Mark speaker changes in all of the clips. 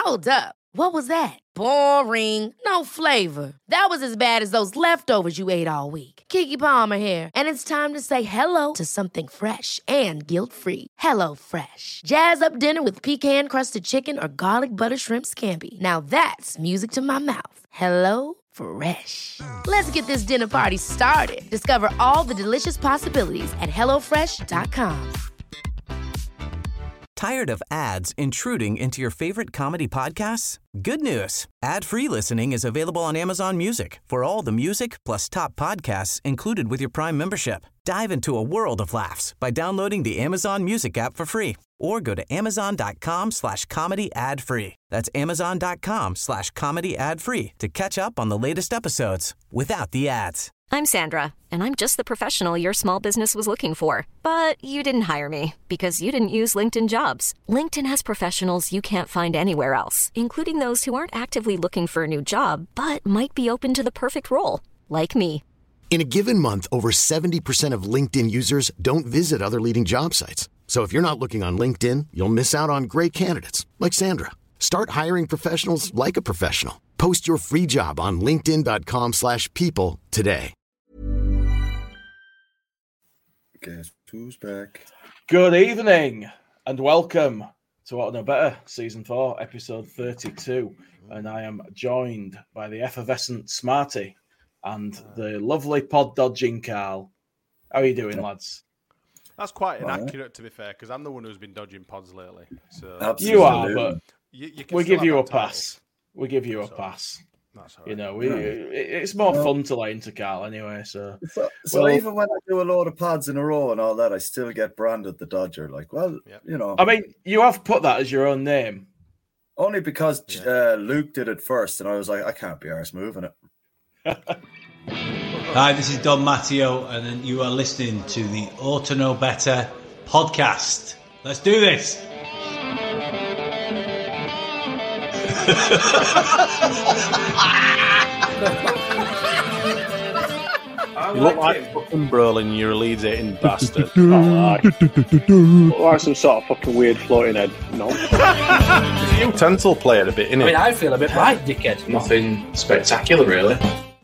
Speaker 1: Hold up. What was that? Boring. No flavor. That was as bad as those leftovers you ate all week. Keke Palmer here, and it's time to say hello to something fresh and guilt-free. Hello Fresh. Jazz up dinner with pecan-crusted chicken or garlic butter shrimp scampi. Now that's music to my mouth. Hello Fresh. Let's get this dinner party started. Discover all the delicious possibilities at hellofresh.com.
Speaker 2: Tired of ads intruding into your favorite comedy podcasts? Good news. Ad-free listening is available on Amazon Music for all the music plus top podcasts included with your Prime membership. Dive into a world of laughs by downloading the Amazon Music app for free or go to amazon.com/comedy ad-free. That's amazon.com/comedy ad-free to catch up on the latest episodes without the ads.
Speaker 3: I'm Sandra, and I'm just the professional your small business was looking for. But you didn't hire me because you didn't use LinkedIn Jobs. LinkedIn has professionals you can't find anywhere else, including those who aren't actively looking for a new job, but might be open to the perfect role, like me.
Speaker 4: In a given month, over 70% of LinkedIn users don't visit other leading job sites. So if you're not looking on LinkedIn, you'll miss out on great candidates like Sandra. Start hiring professionals like a professional. Post your free job on linkedin.com/people today.
Speaker 5: Guess who's back?
Speaker 6: Good evening and welcome to What I Know Better, Season 4, Episode 32. And I am joined by the effervescent Smarty and the lovely pod-dodging Carl. How are you doing, lads?
Speaker 7: That's quite inaccurate, to be fair, because I'm the one who's been dodging pods lately. So
Speaker 5: Absolutely.
Speaker 6: You are, but
Speaker 7: you
Speaker 6: we give you a pass. We give you a pass.
Speaker 7: That's all right.
Speaker 6: You know, it's more fun to lay into Carl anyway. So
Speaker 5: even when I do a load of pods in a row and all that, I still get branded the Dodger. Like, well, you know.
Speaker 6: I mean, you have put that as your own name.
Speaker 5: Only because Luke did it first, and I was like, I can't be arsed moving it.
Speaker 8: Hi, this is Don Matteo, and then you are listening to the Ought to Know Better podcast. Let's do this.
Speaker 9: You look like fucking Brolin, you're a Leeds eating bastard. Look like some sort of fucking weird floating head. No. He's a utensil player a bit, innit?
Speaker 10: I mean, I feel a bit right, dickhead. Nothing spectacular, really.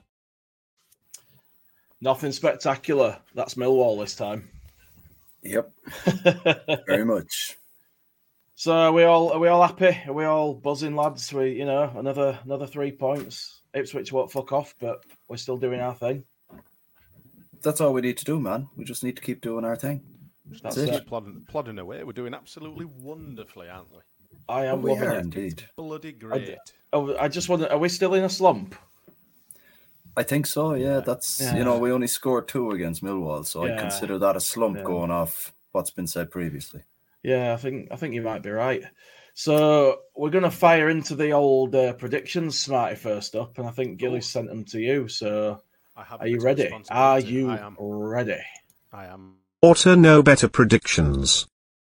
Speaker 6: Nothing spectacular. That's Millwall this time.
Speaker 5: Yep. Very much.
Speaker 6: So are we all happy? Are we all buzzing, lads? Another 3 points. Ipswich won't fuck off, but we're still doing our thing.
Speaker 5: That's all we need to do, man. We just need to keep doing our thing.
Speaker 7: That's it. Plodding away. We're doing absolutely wonderfully, aren't we?
Speaker 6: I am
Speaker 5: we
Speaker 6: loving
Speaker 5: are
Speaker 6: it.
Speaker 5: Indeed.
Speaker 7: Bloody great.
Speaker 6: I just wonder, are we still in a slump?
Speaker 5: I think so, yeah. That's we only scored 2 against Millwall, so I consider that a slump going off what's been said previously.
Speaker 6: Yeah, I think you might be right. So we're going to fire into the old predictions, Smarty, first up, and I think Gilly sent them to you. So are you ready? Are you ready?
Speaker 7: I am.
Speaker 11: Ought to Know Better predictions.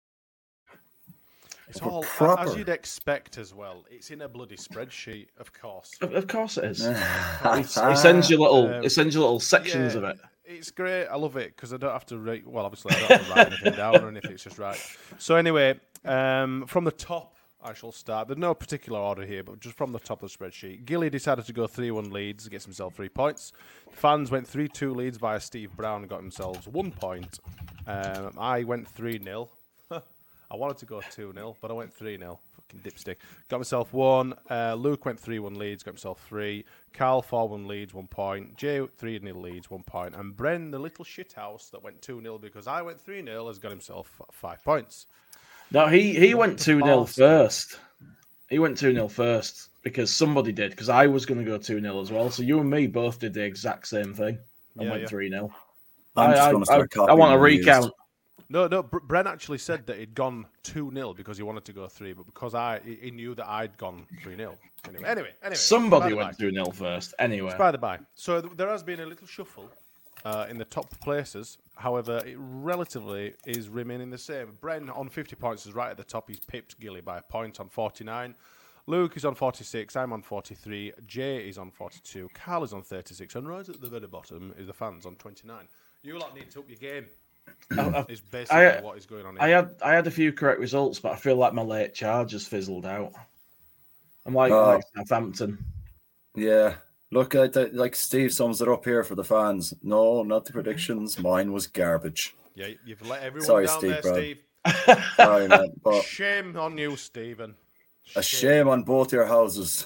Speaker 7: It's all as you'd expect as well. It's in a bloody spreadsheet, of course.
Speaker 6: Of course it is. It sends you little sections of it.
Speaker 7: It's great. I love it because I don't have to write. Well, obviously, I don't have to write anything down or anything. It's just right. So anyway, from the top, I shall start. There's no particular order here, but just from the top of the spreadsheet. Gilly decided to go 3-1 Leeds, gets himself 3 points. Fans went 3-2 Leeds via Steve Brown and got themselves 1 point. I went 3-0. I wanted to go 2-0, but I went 3-0. Fucking dipstick. Got myself 1. Luke went 3-1 Leeds, got himself 3. Carl 4-1 Leeds, 1 point. Jay 3-0 Leeds, 1 point. And Bren, the little shithouse that went 2-0 because I went 3-0, has got himself 5 points.
Speaker 6: No, he went 2-0 first. He went 2-0 first because somebody did, because I was going to go 2-0 as well. So you and me both did the exact same thing and went 3-0. I want a recount.
Speaker 7: No, Bren actually said that he'd gone 2-0 because he wanted to go 3, but because he knew that I'd gone 3-0. Anyway.
Speaker 6: Somebody went 2-0 first. Anyway.
Speaker 7: By the by. So there has been a little shuffle in the top places. However, it relatively is remaining the same. Bren on 50 points is right at the top. He's pipped Gilly by a point on 49. Luke is on 46. I'm on 43. Jay is on 42. Carl is on 36. And right at the very bottom is the fans on 29. You lot need to up your game. Is basically what is going on here.
Speaker 6: I had a few correct results, but I feel like my late charge has fizzled out. I'm like Southampton.
Speaker 5: Yeah. Look, like Steve sums it up here for the fans. No, not the predictions. Mine was garbage.
Speaker 7: Yeah, you've let everyone down
Speaker 5: Steve,
Speaker 7: there,
Speaker 5: bro.
Speaker 7: Steve.
Speaker 5: Sorry, man. But
Speaker 7: shame on you, Stephen.
Speaker 5: A shame on both your houses.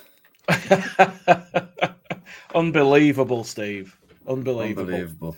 Speaker 6: Unbelievable, Steve. Unbelievable.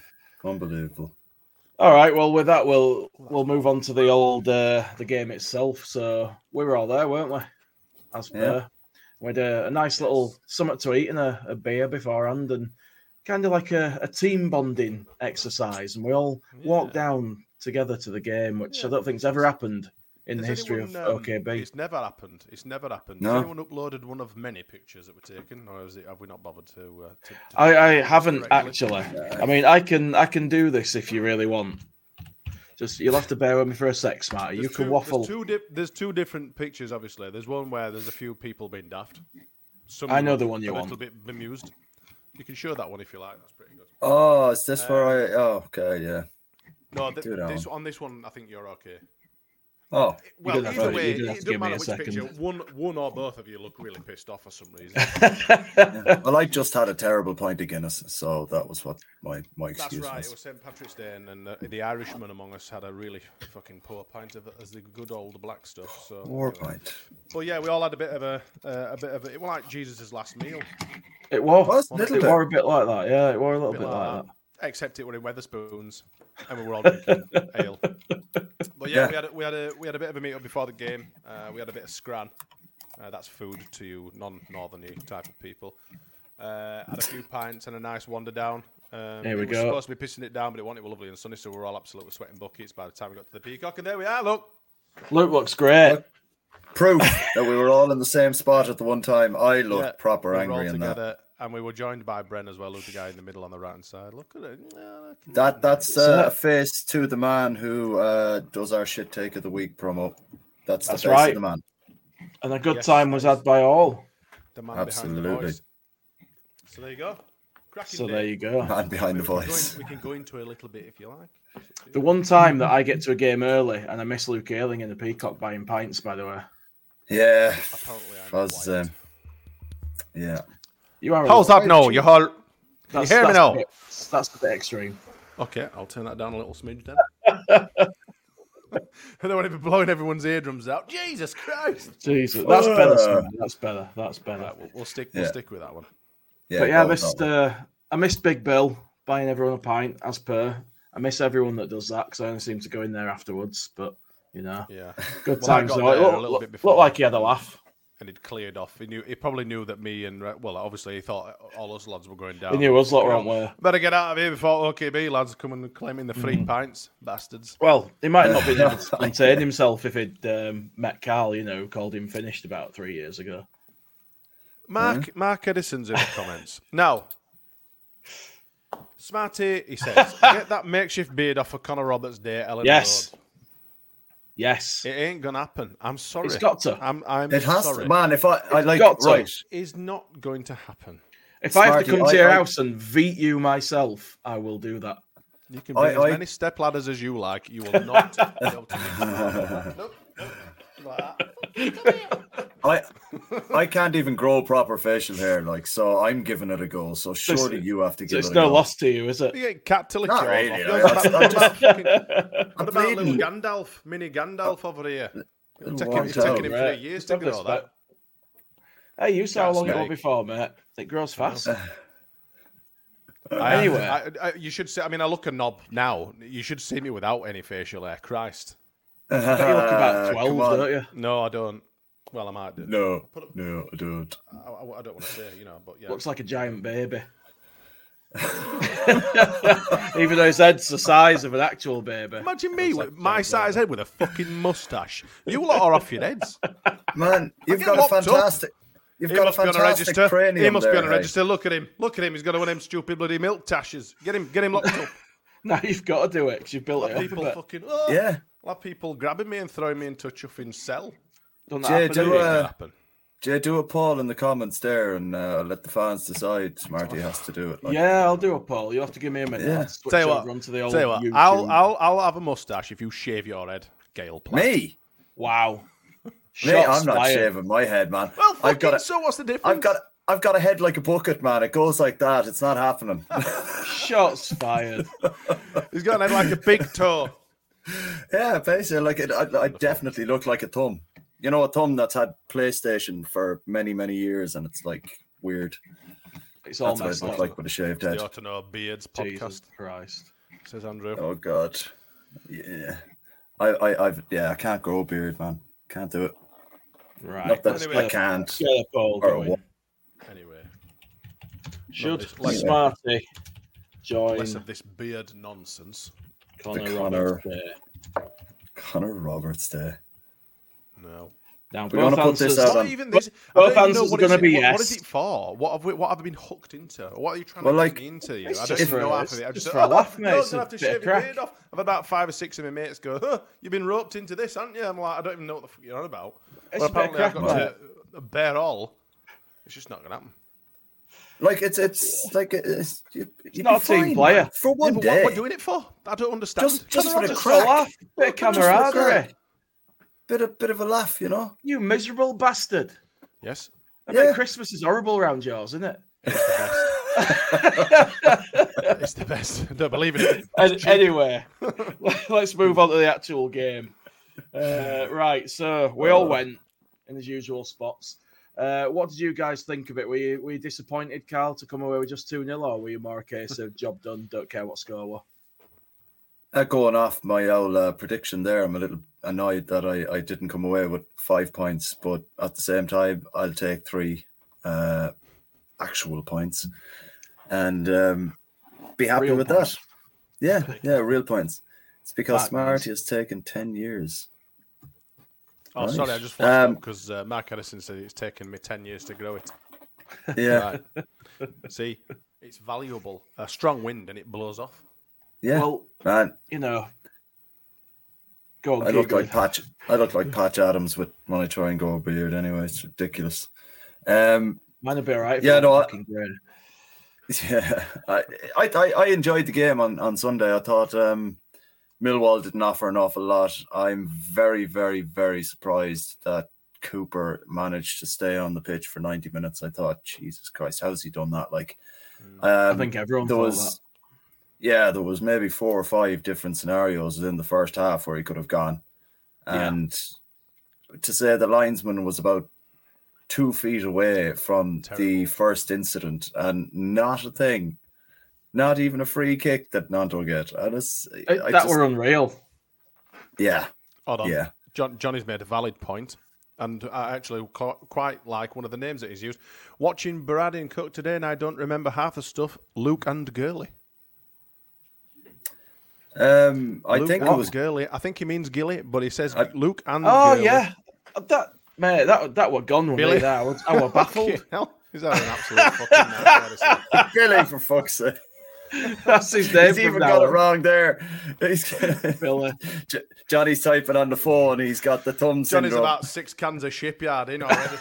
Speaker 6: All right. Well, with that, we'll move on to the old the game itself. So we were all there, weren't we? As per, we had a nice little something to eat and a beer beforehand, and kind of like a team bonding exercise. And we all walked down together to the game, which I don't think's ever happened in the history of OKB.
Speaker 7: It's never happened.
Speaker 5: No.
Speaker 7: Has anyone uploaded one of many pictures that were taken, or have we not bothered to
Speaker 6: I haven't actually. I mean, I can do this if you really want. Just you'll have to bear with me for a sec, Smarty. You can waffle.
Speaker 7: There's two different pictures, obviously. There's one where there's a few people being daft.
Speaker 6: I know the one you want.
Speaker 7: A little bit bemused. You can show that one if you like. That's pretty good.
Speaker 5: Oh, is this where okay, yeah.
Speaker 7: No, on this one, I think you're okay.
Speaker 5: Oh,
Speaker 7: well, either way, it doesn't matter which picture. One or both of you look really pissed off for some reason.
Speaker 5: Well, I just had a terrible pint of Guinness, so that was what my excuse was.
Speaker 7: That's right. It was St. Patrick's Day, and the Irishman among us had a really fucking poor pint of it, as the good old black stuff. So
Speaker 5: poor pint.
Speaker 7: But yeah, we all had a bit of it was like Jesus' last meal.
Speaker 6: It was a bit like that. Yeah, it was a little bit like that.
Speaker 7: Except it were in Wetherspoons, and we were all drinking ale. But yeah, we had a bit of a meet up before the game. We had a bit of scran. That's food to you non-northerny type of people. Had a few pints and a nice wander down.
Speaker 6: Here we go.
Speaker 7: We were supposed to be pissing it down, but it wasn't. It was lovely and sunny, so we were all absolutely sweating buckets by the time we got to the Peacock. And there we are. Look,
Speaker 6: Luke looks great.
Speaker 5: Proof that we were all in the same spot at the one time. I looked proper angry in that.
Speaker 7: And we were joined by Bren as well, who's the guy in the middle on the right-hand side. Look at it.
Speaker 5: That's a face to the man who does our shit take of the week promo. That's the face
Speaker 6: right.
Speaker 5: of the man.
Speaker 6: And a good time was had by all.
Speaker 7: The man
Speaker 5: Absolutely.
Speaker 7: behind the voice. So there you go.
Speaker 6: There you go.
Speaker 5: Man behind the voice.
Speaker 7: We can go into it a little bit if you like.
Speaker 6: The one time that I get to a game early and I miss Luke Ayling in the Peacock buying pints, by the way.
Speaker 5: Yeah.
Speaker 7: Apparently
Speaker 5: yeah.
Speaker 7: How's that now? You hear me now?
Speaker 6: That's a bit extreme.
Speaker 7: Okay, I'll turn that down a little smidge then. I don't want to be blowing everyone's eardrums out. Jesus Christ!
Speaker 6: Jesus, that's better. That's better.
Speaker 7: Right, we'll stick with that one.
Speaker 5: Yeah,
Speaker 6: but yeah, I missed Big Bill buying everyone a pint, as per. I miss everyone that does that because I only seem to go in there afterwards. But good times. Though. It looked like he had a laugh.
Speaker 7: And he'd cleared off. He probably knew that me and obviously he thought all us lads were going down.
Speaker 6: He knew us lot weren't.
Speaker 7: Better get out of here before OKB lads come and claiming the free pints, bastards.
Speaker 6: Well, he might not be able to contain himself if he'd met Carl, who called him finished about 3 years ago.
Speaker 7: Mark Edison's in the comments now. Smarty, he says, get that makeshift beard off of Connor Roberts' day at Ellen Road.
Speaker 6: Yes,
Speaker 7: it ain't gonna happen. I'm sorry.
Speaker 6: It's got to.
Speaker 7: I'm
Speaker 5: it has
Speaker 7: sorry.
Speaker 5: to, man. If I like,
Speaker 7: right, is not going to happen.
Speaker 6: If I have to come to your house and beat you myself, I will do that.
Speaker 7: You can bring as many step ladders as you like. You will not be able to. Nope.
Speaker 5: I can't even grow proper facial hair, so I'm giving it a go. So surely you have to give it a go.
Speaker 6: It's no loss to you, is it?
Speaker 7: You get cat to lick
Speaker 5: Not
Speaker 7: your
Speaker 5: really.
Speaker 7: What about little Gandalf, mini Gandalf over here? It's taking him 3 years to grow that.
Speaker 6: Hey, you saw how long it was before, mate. It grows fast. Anyway,
Speaker 7: you should say. I mean, I look a knob now. You should see me without any facial hair. Christ.
Speaker 6: You look about 12, don't you?
Speaker 7: No, I don't. Well, I might do.
Speaker 5: No, I don't.
Speaker 7: I don't want to say, but yeah.
Speaker 6: Looks like a giant baby. Even though his head's the size of an actual baby.
Speaker 7: Imagine me with my size head with a fucking mustache. You lot are off your heads.
Speaker 5: Man, you've got a fantastic... You've got a fantastic cranium.
Speaker 7: He must be on a register. Look at him. He's got one of them stupid bloody milk tashes. Get him locked up.
Speaker 6: No, you've got to do it because you've built it
Speaker 7: people
Speaker 6: up.
Speaker 7: Fucking,
Speaker 5: yeah.
Speaker 7: I'll have people grabbing me and throwing me into a chuffing cell.
Speaker 5: Jay, do a poll in the comments there and let the fans decide. Smarty has to do it.
Speaker 6: Yeah, I'll do a poll. You'll have to give me a minute.
Speaker 5: Yeah.
Speaker 7: Tell you what, I'll have a mustache if you shave your head, Gale.
Speaker 5: Me?
Speaker 6: Wow.
Speaker 5: Mate, I'm not shaving my head, man.
Speaker 7: Well, so what's the difference?
Speaker 5: I've got a head like a bucket, man. It goes like that. It's not happening.
Speaker 6: Shots fired.
Speaker 7: He's got a head like a big toe.
Speaker 5: Yeah, basically, like I definitely look like a thumb. You know, a thumb that's had PlayStation for many, many years, and it's like weird.
Speaker 6: It's all
Speaker 5: that's what I look like with a shaved head.
Speaker 7: You ought to know Beards podcast.
Speaker 6: Jesus Christ,
Speaker 7: says Andrew.
Speaker 5: Oh God, yeah. I can't grow a beard, man. Can't do it.
Speaker 6: Right.
Speaker 5: Not that I can't.
Speaker 7: Anyway,
Speaker 6: should Smarty join
Speaker 7: less of this beard nonsense?
Speaker 5: Connor Roberts Day.
Speaker 7: No.
Speaker 6: Now,
Speaker 5: we're going to put this out on.
Speaker 7: Even this.
Speaker 6: Both answers are going to be yes.
Speaker 7: What is it for? What have I been hooked into? What are you trying to get me into? You? I don't even know half of it. I just
Speaker 6: for a laugh, mate.
Speaker 7: I don't have to shave your beard off. I've had about 5 or 6 of my mates go, you've been roped into this, haven't you? I'm like, I don't even know what the fuck you're on about. Well, apparently I've got to bear all. It's just not going to happen.
Speaker 5: Like it's like
Speaker 6: you're not a team player
Speaker 5: man. For one day.
Speaker 7: What are you doing it for? I don't understand.
Speaker 5: Just for the crack.
Speaker 6: Bit of camaraderie.
Speaker 5: Bit of a laugh, you know.
Speaker 6: You miserable bastard.
Speaker 7: Yes.
Speaker 6: I bet Christmas is horrible around yours, isn't it?
Speaker 7: It's the best. I don't believe in it.
Speaker 6: Anyway, let's move on to the actual game. Right, so we all went in his usual spots. What did you guys think of it? Were you disappointed, Carl, to come away with just 2-0, or were you more a case of job done, don't care what score was?
Speaker 5: Going off my old prediction there, I'm a little annoyed that I didn't come away with 5 points, but at the same time, I'll take 3 actual points and be happy
Speaker 6: real
Speaker 5: with
Speaker 6: points.
Speaker 5: that. Yeah, real points. It's because
Speaker 6: That
Speaker 5: Smarty has taken 10 years.
Speaker 7: Oh, right. Sorry, I just flashed up because Mark Edison said it's taken me 10 years to grow it.
Speaker 5: Yeah.
Speaker 7: Right. See, it's valuable. A strong wind and it blows off.
Speaker 5: Yeah.
Speaker 6: Well,
Speaker 5: man,
Speaker 6: you know, go on.
Speaker 5: I look like Patch Adams when I try and grow a beard. Anyway, it's ridiculous.
Speaker 6: Mine will be all right.
Speaker 5: Yeah, no. Yeah, I enjoyed the game on Sunday. I thought Millwall didn't offer an awful lot. I'm very, very, very surprised that Cooper managed to stay on the pitch for 90 minutes. I thought, Jesus Christ, how's he done that? Like,
Speaker 6: I think everyone thought that.
Speaker 5: Yeah, there was maybe 4 or 5 different scenarios in the first half where he could have gone. And to say the linesman was about 2 feet away from the first incident and not a thing, not even a free kick that Nanto get. That
Speaker 6: were unreal.
Speaker 5: Yeah.
Speaker 7: Hold on.
Speaker 5: Yeah.
Speaker 7: Johnny's made a valid point, and I actually quite like one of the names that he's used. Watching Baradi and Cook today, and I don't remember half the stuff, Luke and Gurley.
Speaker 5: I think it was
Speaker 7: Gurley. I think he means Gilly, but he says Luke and
Speaker 6: Gurley.
Speaker 7: Yeah,
Speaker 6: that were gone with me. I was baffled.
Speaker 7: Is that an absolute fucking nightmare?
Speaker 5: Gilly, for fuck's sake.
Speaker 6: That's his name.
Speaker 5: He's even got it wrong there.
Speaker 6: Billy.
Speaker 5: Johnny's typing on the phone. He's got the thumb syndrome.
Speaker 7: Johnny's about 6 cans of shipyard in already.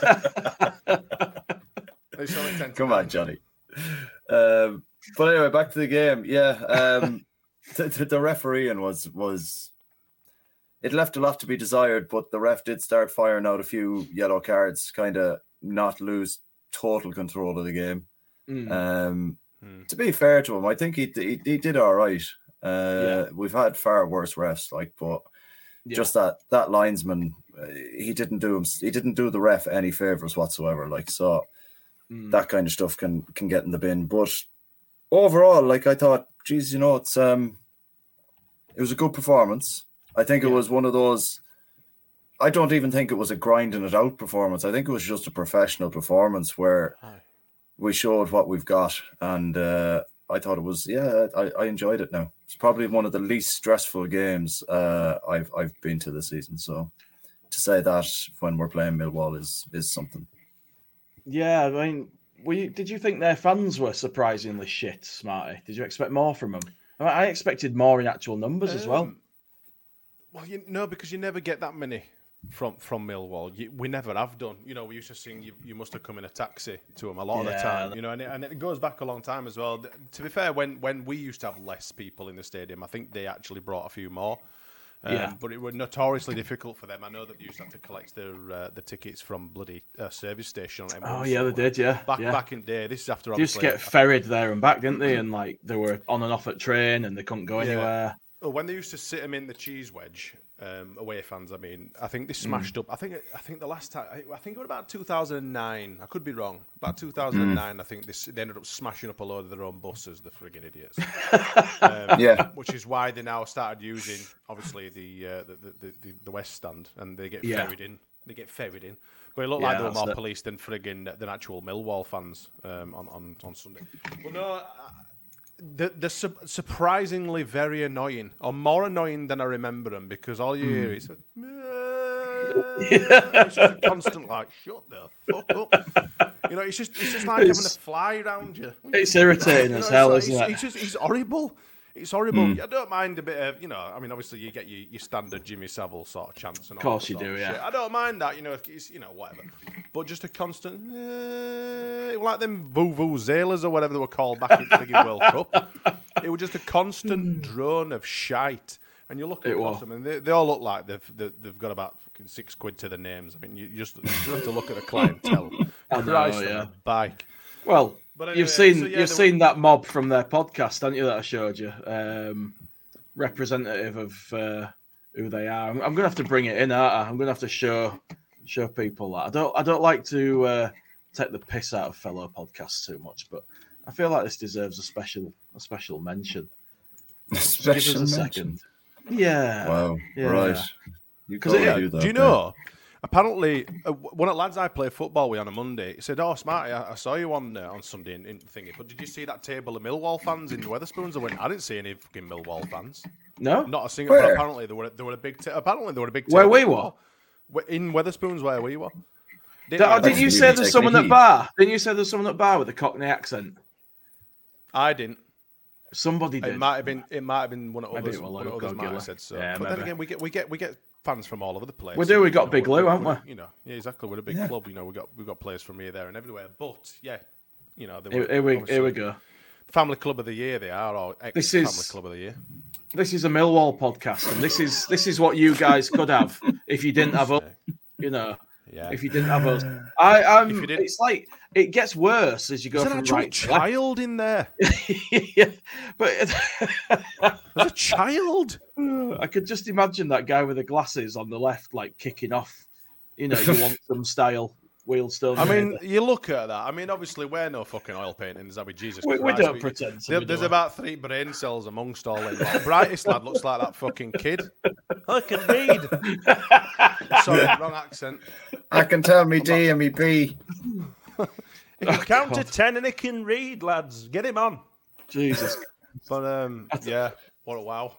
Speaker 5: Come on, Johnny. But anyway, back to the game. Yeah. The refereeing was it left a lot to be desired, but the ref did start firing out a few yellow cards, kind of not lose total control of the game. To be fair to him, I think he did all right. We've had far worse refs, but just that linesman, he didn't do the ref any favors whatsoever. That kind of stuff can get in the bin. But overall, I thought, geez, it was a good performance. I think it was one of those. I don't even think it was a grinding it out performance. I think it was just a professional performance where we showed what we've got, and I thought it was. I enjoyed it. Now it's probably one of the least stressful games I've been to this season. So to say that when we're playing Millwall is something.
Speaker 6: Yeah, I mean, did you think their fans were surprisingly shit, Smarty? Did you expect more from them? I expected more in actual numbers as well.
Speaker 7: Well, because you never get that many from Millwall. We never have done. We used to sing you must have come in a taxi to them a lot of the time. And it goes back a long time as well. To be fair, when we used to have less people in the stadium, I think they actually brought a few more. But it was notoriously difficult for them. I know that they used to have to collect the tickets from bloody service station.
Speaker 6: Oh yeah, they did. Yeah,
Speaker 7: back in the day. This is after
Speaker 6: they used to get ferried there and back, didn't they? And like they were on and off at train, and they couldn't go anywhere.
Speaker 7: Well, when they used to sit them in the cheese wedge, away fans, I mean, I think they smashed up. I think the last time, I think it was about 2009. I could be wrong. About 2009, I think they ended up smashing up a load of their own buses. The friggin' idiots. Which is why they now started using, obviously, the West Stand, and they get ferried in. They get ferried in. But it looked like they were more police than than actual Millwall fans on Sunday. Well, no. They're surprisingly very annoying, or more annoying than I remember them, because all you hear is it's just a constant like, shut the fuck up. You know, it's just like having a fly around you.
Speaker 6: It's irritating as hell, isn't it?
Speaker 7: It's horrible. It's horrible. I don't mind a bit of, I mean, obviously you get your standard Jimmy Savile sort of chance. And all
Speaker 6: of course you do, yeah.
Speaker 7: Shit. I don't mind that, if it's, whatever. But just a constant, like them vuvuzelas or whatever they were called back in the World Cup. It was just a constant drone of shite. And you look at them, and they all look like they've got about fucking £6 to their names. I mean, you just have to look at the clientele. Christ on a bike.
Speaker 6: Well, anyway, you've seen that mob from their podcast, haven't you? That I showed you, representative of who they are. I'm going to have to bring it in, aren't I? I'm going to have to show people that. I don't like to take the piss out of fellow podcasts too much, but I feel like this deserves a special mention.
Speaker 5: Special mention.
Speaker 6: Second. Yeah.
Speaker 5: Wow.
Speaker 6: Yeah.
Speaker 5: Right.
Speaker 7: Do you know? Apparently, one of the lads I play football with on a Monday, he said, "Oh, Smarty, I saw you on Sunday in thingy, but did you see that table of Millwall fans in Wetherspoons?" I went, "I didn't see any fucking Millwall fans.
Speaker 6: No,
Speaker 7: not a single." But apparently, there were a big. Apparently, there were a big.
Speaker 6: Where we were
Speaker 7: in Wetherspoons, where we were.
Speaker 6: Didn't you say there's someone at bar? Didn't you say there's someone at bar with a Cockney accent?
Speaker 7: I didn't.
Speaker 6: Somebody did.
Speaker 7: It might have been one of others. One of others might have said so. Yeah, but then again, we get fans from all over the place.
Speaker 6: We do. We got Big Lou, haven't we?
Speaker 7: Yeah, exactly. We're a big club. We've got players from here, there, and everywhere. But yeah,
Speaker 6: here we go.
Speaker 7: Family Club of the Year, they are, or Family Club of the Year.
Speaker 6: This is a Millwall podcast, and this is what you guys could have if you didn't have us.
Speaker 7: Yeah.
Speaker 6: If you didn't have us, it's like it gets worse as you go from right to left.
Speaker 7: Child in there.
Speaker 6: Yeah, but
Speaker 7: there's a child.
Speaker 6: I could just imagine that guy with the glasses on the left, like kicking off. You want some style. Wheelstone.
Speaker 7: I mean, you look at that. I mean, obviously, we're no fucking oil paintings. That be Jesus Christ.
Speaker 6: We don't pretend.
Speaker 7: There's about 3 brain cells amongst all them. Like, brightest lad looks like that fucking kid. I can read. Sorry, wrong accent.
Speaker 5: I can tell me D and me B.
Speaker 7: He can count to 10 and he can read, lads. Get him on.
Speaker 6: Jesus.
Speaker 7: But yeah, what a wow.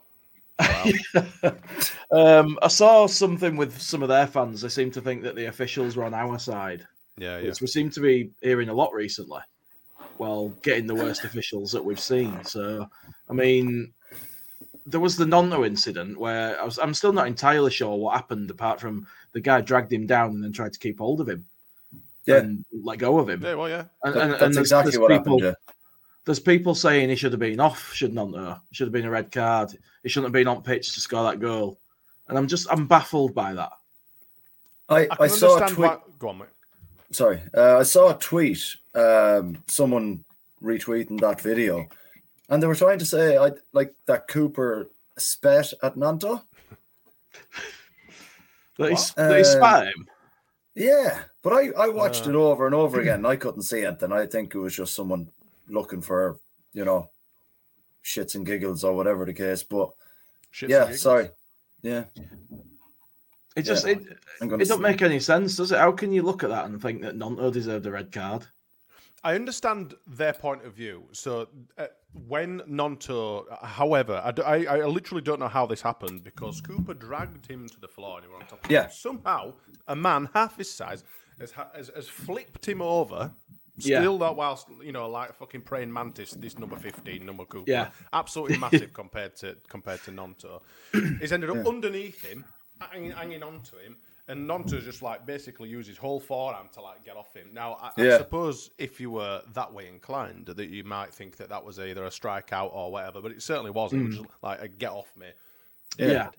Speaker 6: I saw something with some of their fans. They seem to think that the officials were on our side.
Speaker 7: Yeah.
Speaker 6: Which we seem to be hearing a lot recently. Well, getting the worst officials that we've seen. So, I mean, there was the Nonto incident where I'm still not entirely sure what happened, apart from the guy dragged him down and then tried to keep hold of him.
Speaker 5: Yeah.
Speaker 6: And let go of him.
Speaker 7: Yeah, well, yeah.
Speaker 5: That's exactly what happened, yeah.
Speaker 6: There's people saying he should have been off, shouldn't there? It should have been a red card. He shouldn't have been on pitch to score that goal. And I'm baffled by that.
Speaker 5: I saw a tweet.
Speaker 7: Go on, mate.
Speaker 5: Sorry. I saw a tweet, someone retweeting that video, and they were trying to say that Cooper spat at Nonto.
Speaker 6: That he spat him?
Speaker 5: Yeah, but I watched it over and over again, and I couldn't see anything. I think it was just someone looking for, shits and giggles or whatever the case. But sorry. Yeah.
Speaker 6: It doesn't make any sense, does it? How can you look at that and think that Nonto deserved a red card?
Speaker 7: I understand their point of view. So when Nonto, however, I literally don't know how this happened, because Cooper dragged him to the floor and he was on top of him. Somehow, a man half his size has flipped him over. Still not whilst, like a fucking praying mantis, this number 15, number Cooper.
Speaker 6: Yeah.
Speaker 7: Absolutely massive compared to Nonto. He's ended up underneath him, hanging on to him, and Nonto just basically used his whole forearm to get off him. Now, I suppose if you were that way inclined, that you might think that was either a strikeout or whatever, but it certainly wasn't. It was just like a get off me.
Speaker 6: Yeah.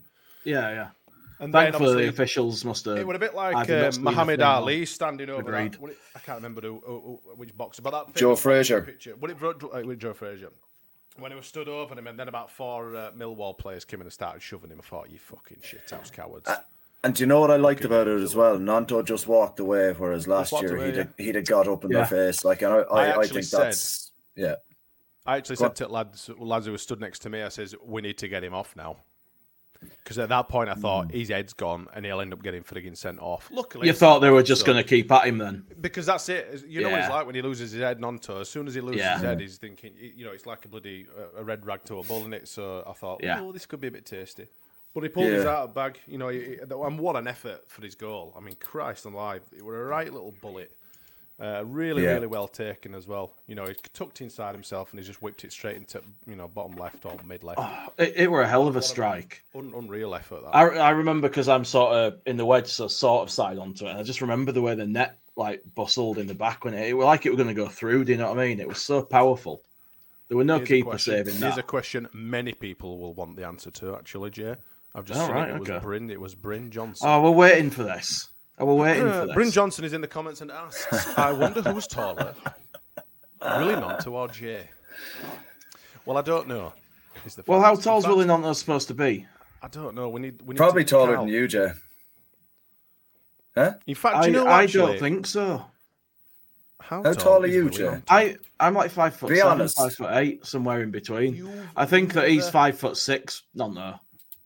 Speaker 6: Yeah.
Speaker 7: And
Speaker 6: thankfully,
Speaker 7: then
Speaker 6: the officials must have.
Speaker 7: It was a bit like Muhammad Ali standing over that. I can't remember which boxer, but that
Speaker 5: Joe Frazier.
Speaker 7: Picture. With Joe Frazier. When he was stood over him, and then about 4 Millwall players came in and started shoving him. I thought, you fucking shithouse cowards.
Speaker 5: And do you know what I liked about it as well? Nanto just walked away, whereas last year he'd have got up in their face. Like, and I think that's
Speaker 7: I actually said to lads who were stood next to me, I says, we need to get him off now. Because at that point, I thought his head's gone and he'll end up getting frigging sent off. Luckily,
Speaker 6: you thought they were just going to keep at him then,
Speaker 7: because that's it. You know what it's like when he loses his head. Nanto, as soon as he loses his head, he's thinking, it's like a red rag to a bull, isn't it? So I thought, this could be a bit tasty. But he pulled his out of bag, and what an effort for his goal. I mean, Christ alive, it was a right little bullet. Really well taken as well. He tucked inside himself and he just whipped it straight into bottom left or mid left.
Speaker 6: Oh, it were a hell of a strike.
Speaker 7: Unreal effort. That.
Speaker 6: I remember because I'm sort of in the wedge, so sort of side onto it. And I just remember the way the net like bustled in the back when it was like it were going to go through. Do you know what I mean? It was so powerful. There were no keeper saving that.
Speaker 7: Here's a question many people will want the answer to. Actually, Jay, I've just seen it. It was Bryn Johnson.
Speaker 6: Oh, we're waiting for this. We're waiting for this.
Speaker 7: Bryn Johnson is in the comments and asks, I wonder who's taller, Willie Nanto or Jay? Well, I don't know.
Speaker 6: Well, how tall's Willie Nanto supposed to be?
Speaker 7: I don't know. We need
Speaker 5: probably taller than you, Jay. Huh?
Speaker 7: In fact,
Speaker 6: I don't think so.
Speaker 5: How tall are you, Jay?
Speaker 6: I'm like 5'7",
Speaker 5: be honest.
Speaker 6: 5'8", somewhere in between. I think that he's 5'6". No.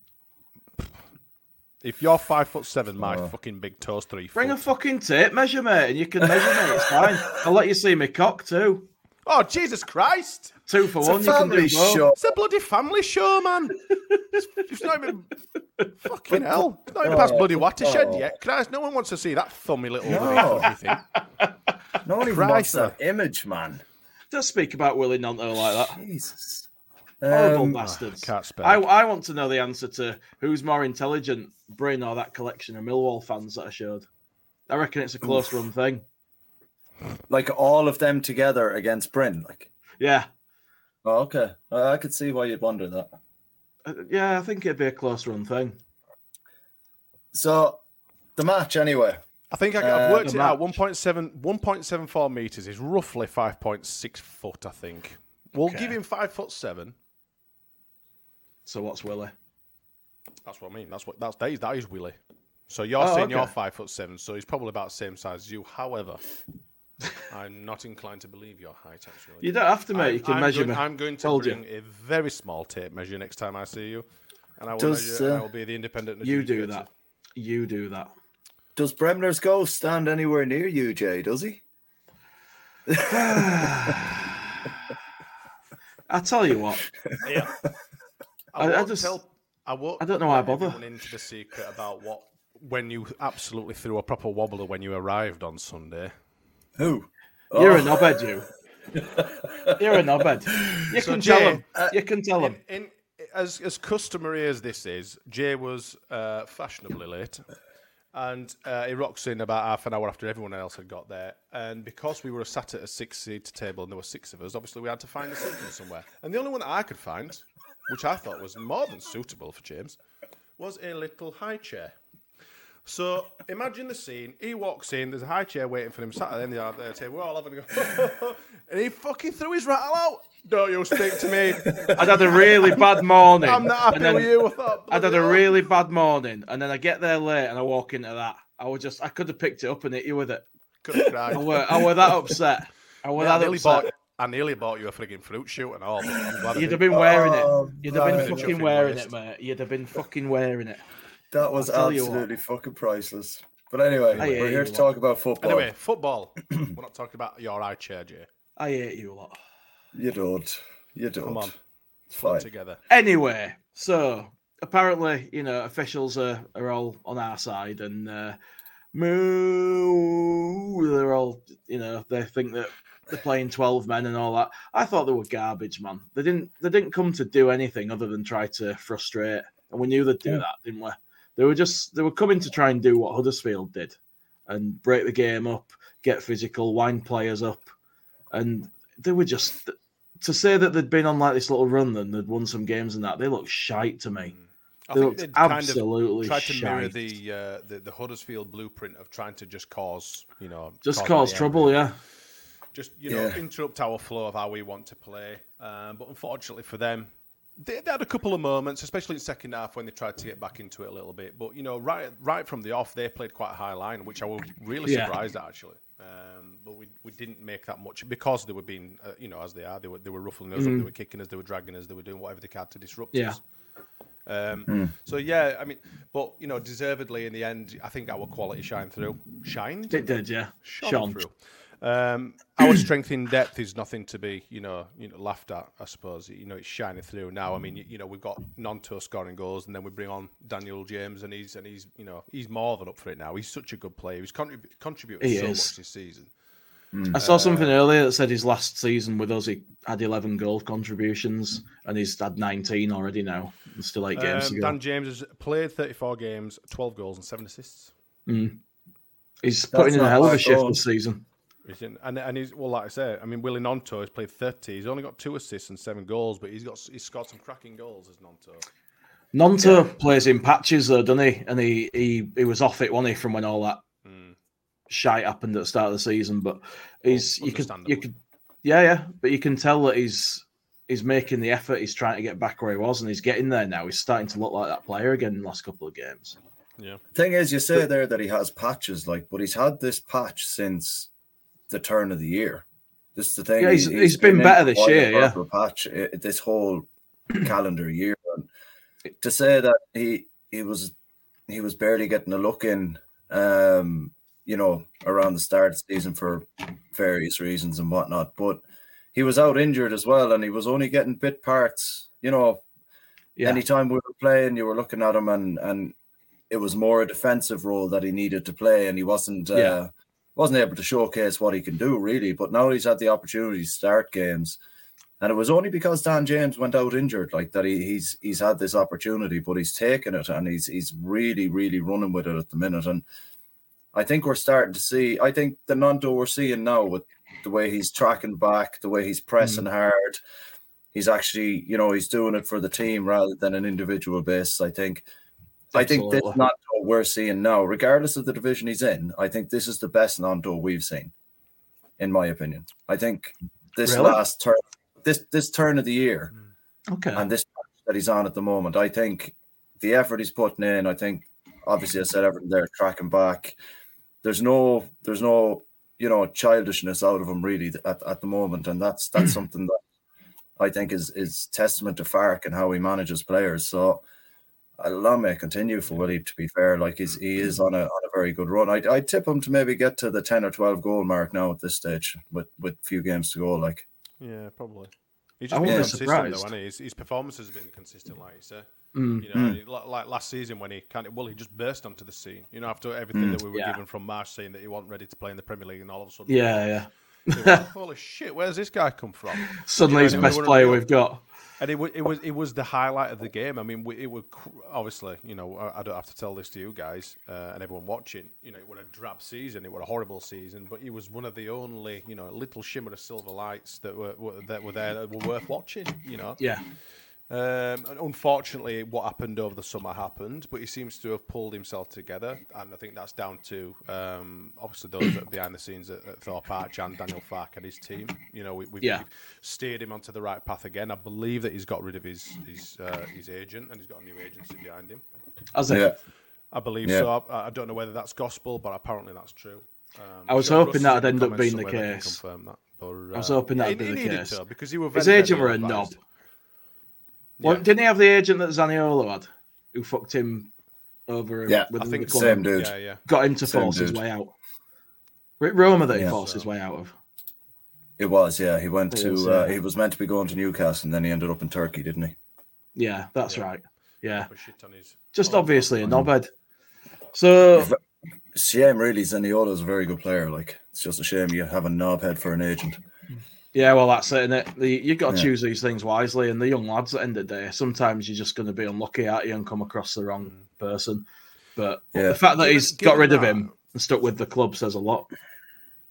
Speaker 7: If you're 5'7", my fucking big toe's 3 foot.
Speaker 6: Bring a fucking tape measure, mate, and you can measure me. It's fine. I'll let you see me cock too.
Speaker 7: Oh, Jesus Christ!
Speaker 6: 2 for 1.
Speaker 5: You can do both.
Speaker 7: It's a bloody family show, man. It's not even fucking hell. It's not even past bloody watershed yet. Christ, no one wants to see that thummy little everything.
Speaker 5: No one even wants that image, man.
Speaker 6: Don't speak about Willie Nanto like that.
Speaker 5: Jesus.
Speaker 6: Horrible bastards.
Speaker 7: Can't spell.
Speaker 6: I want to know the answer to who's more intelligent, Bryn or that collection of Millwall fans that I showed. I reckon it's a close run thing.
Speaker 5: Like all of them together against Bryn?
Speaker 6: Yeah.
Speaker 5: Oh, okay. I could see why you'd wonder that.
Speaker 6: Yeah, I think it'd be a close run thing.
Speaker 5: So, the match anyway.
Speaker 7: I think I've worked it out. 1.74 metres is roughly 5.6 foot, I think. We'll give him 5'7".
Speaker 6: So what's Willie?
Speaker 7: That's what I mean. That is Willie. So you're saying you're 5'7", so he's probably about the same size as you. However, I'm not inclined to believe your height. Actually,
Speaker 6: you don't have to, mate. You can measure me.
Speaker 7: I'm going to bring a very small tape measure next time I see you, and I will measure. And I will be the independent.
Speaker 6: You do that. You do that.
Speaker 5: Does Bremner's ghost stand anywhere near you, Jay? Does he?
Speaker 6: I tell you what.
Speaker 7: Yeah. I don't know why I bother. Into the secret about when you absolutely threw a proper wobbler when you arrived on Sunday.
Speaker 5: Who?
Speaker 6: You're a knobhead, you. You're a knobhead. You can tell him. You can tell him.
Speaker 7: As customary as this is, Jay was fashionably late. And he rocks in about half an hour after everyone else had got there. And because we were sat at a 6-seat table and there were 6 of us, obviously we had to find a seat somewhere. And the only one that I could find, which I thought was more than suitable for James, was a little high chair. So imagine the scene. He walks in, there's a high chair waiting for him, sat at the end of the table. We're all having a go. And he fucking threw his rattle out. Don't you speak to me.
Speaker 6: I'd had a really bad morning.
Speaker 7: I'm not happy with you.
Speaker 6: I'd had a really bad morning, and then I get there late and I walk into that. I could have picked it up and hit you with it.
Speaker 7: Could have cried.
Speaker 6: I were that upset.
Speaker 7: I nearly bought you a frigging fruit shoot and all.
Speaker 6: You'd have been wearing it. You'd have been fucking wearing it, mate. You'd have been fucking wearing it.
Speaker 5: That was absolutely fucking priceless. But anyway, we're here to talk about football.
Speaker 7: Anyway, football. We're not talking about your high chair, Jay.
Speaker 6: I hate you a lot.
Speaker 5: You don't. Come
Speaker 7: on.
Speaker 5: It's fine.
Speaker 7: Together.
Speaker 6: Anyway, so apparently, officials are all on our side and they're all, they think that they're playing 12 men and all that. I thought they were garbage, man. They didn't come to do anything other than try to frustrate. And we knew they'd do that, didn't we? They were coming to try and do what Huddersfield did and break the game up, get physical, wind players up. And they were just, to say that they'd been on like this little run and they'd won some games and that, they look shite to me.
Speaker 7: I think they
Speaker 6: absolutely
Speaker 7: tried to mirror the Huddersfield blueprint of trying to just cause
Speaker 6: trouble, yeah.
Speaker 7: Just interrupt our flow of how we want to play. But unfortunately for them, they had a couple of moments, especially in the second half when they tried to get back into it a little bit. But right from the off, they played quite a high line, which I was really surprised at actually. But we didn't make that much because they were being, as they are. They were ruffling us up, they were kicking us, they were dragging us, they were doing whatever they could to disrupt us. So yeah, I mean, but deservedly in the end, I think our quality shined through. Shined?
Speaker 6: It did, yeah.
Speaker 7: Shone through. Our strength in depth is nothing to be, laughed at. I suppose it's shining through now. I mean, we've got Gnonto scoring goals, and then we bring on Daniel James, and he's more than up for it now. He's such a good player. He's contributed so much this season.
Speaker 6: I saw something earlier that said his last season with us, he had 11 goal contributions, and he's had 19 already now. And still 8 games to go.
Speaker 7: Dan James has played 34 games, 12 goals, and 7 assists.
Speaker 6: He's putting in a hell of a shift this season.
Speaker 7: And he's, well, like I say, I mean, Willie Gnonto has played 30. He's only got 2 assists and 7 goals, but he's scored some cracking goals as Gnonto.
Speaker 6: Gnonto plays in patches though, doesn't he? And he was off it, wasn't he, from when all that shite happened at the start of the season. But you can tell that he's making the effort. He's trying to get back where he was, and he's getting there now. He's starting to look like that player again in the last couple of games.
Speaker 7: Yeah.
Speaker 5: Thing is, you say there that he has patches, but he's had this patch since the turn of the year. This is the thing.
Speaker 6: Yeah, he's been better this year. Yeah,
Speaker 5: patch this whole calendar year. And to say that he was barely getting a look in, around the start of the season for various reasons and whatnot, but he was out injured as well, and he was only getting bit parts. Anytime we were playing, you were looking at him, and it was more a defensive role that he needed to play, and he wasn't able to showcase what he can do, really. But now he's had the opportunity to start games, and it was only because Dan James went out injured that he's had this opportunity, but he's taken it, and he's really, really running with it at the minute. And I think we're starting to see, I think the Gnonto we're seeing now with the way he's tracking back, the way he's pressing hard, he's actually, he's doing it for the team rather than an individual basis, I think. Absolutely. I think this Gnonto we're seeing now, regardless of the division he's in, I think this is the best Gnonto we've seen, in my opinion. I think this last turn, this turn of the year, and this patch that he's on at the moment, I think the effort he's putting in, I think, obviously I said everything there, tracking back. There's no childishness out of him really at the moment, and that's something that I think is testament to Farke and how he manages players. So long may it continue for Willie, to be fair. He is on a very good run. I'd tip him to maybe get to the 10 or 12 goal mark now at this stage with few games to go.
Speaker 7: Yeah, probably. He's just been consistent though, hasn't he? His performance has been consistent, like you say. Like last season when he just burst onto the scene. After everything that we were given from Marsh, saying that he wasn't ready to play in the Premier League, and all of a sudden, holy shit, where's this guy come from?
Speaker 6: Suddenly, he's the best player we've got.
Speaker 7: And it was the highlight of the game. I mean, it would obviously, I don't have to tell this to you guys and everyone watching. It was a drab season, it was a horrible season, but he was one of the only, little shimmer of silver lights that were there that were worth watching.
Speaker 6: Yeah.
Speaker 7: And unfortunately, what happened over the summer happened, but he seems to have pulled himself together, and I think that's down to obviously those that are behind the scenes at Thorpe Arch and Daniel Farke and his team. We've steered him onto the right path again. I believe that he's got rid of his agent, and he's got a new agency behind him. I believe so. I don't know whether that's gospel, but apparently that's true.
Speaker 6: I was hoping that'd end up being the case.
Speaker 7: Confirm that, but,
Speaker 6: I was hoping that'd be the case
Speaker 7: because he was
Speaker 6: his agent were a knob. Well, didn't he have the agent that Zaniolo had, who fucked him over?
Speaker 5: Yeah, I think the same dude.
Speaker 6: Got him to force his way out. Roma that he forced his way out of.
Speaker 5: It was, yeah. He went to. He was meant to be going to Newcastle, and then he ended up in Turkey, didn't he?
Speaker 6: Yeah, that's right. Yeah, just obviously a knobhead. So,
Speaker 5: shame, really. Zaniolo's a very good player. It's just a shame you have a knobhead for an agent.
Speaker 6: Yeah, well, that's it, isn't it? You've got to choose these things wisely, and the young lads at the end of the day, sometimes you're just going to be unlucky at you and come across the wrong person. But the fact that he's got rid of him and stuck with the club says a lot.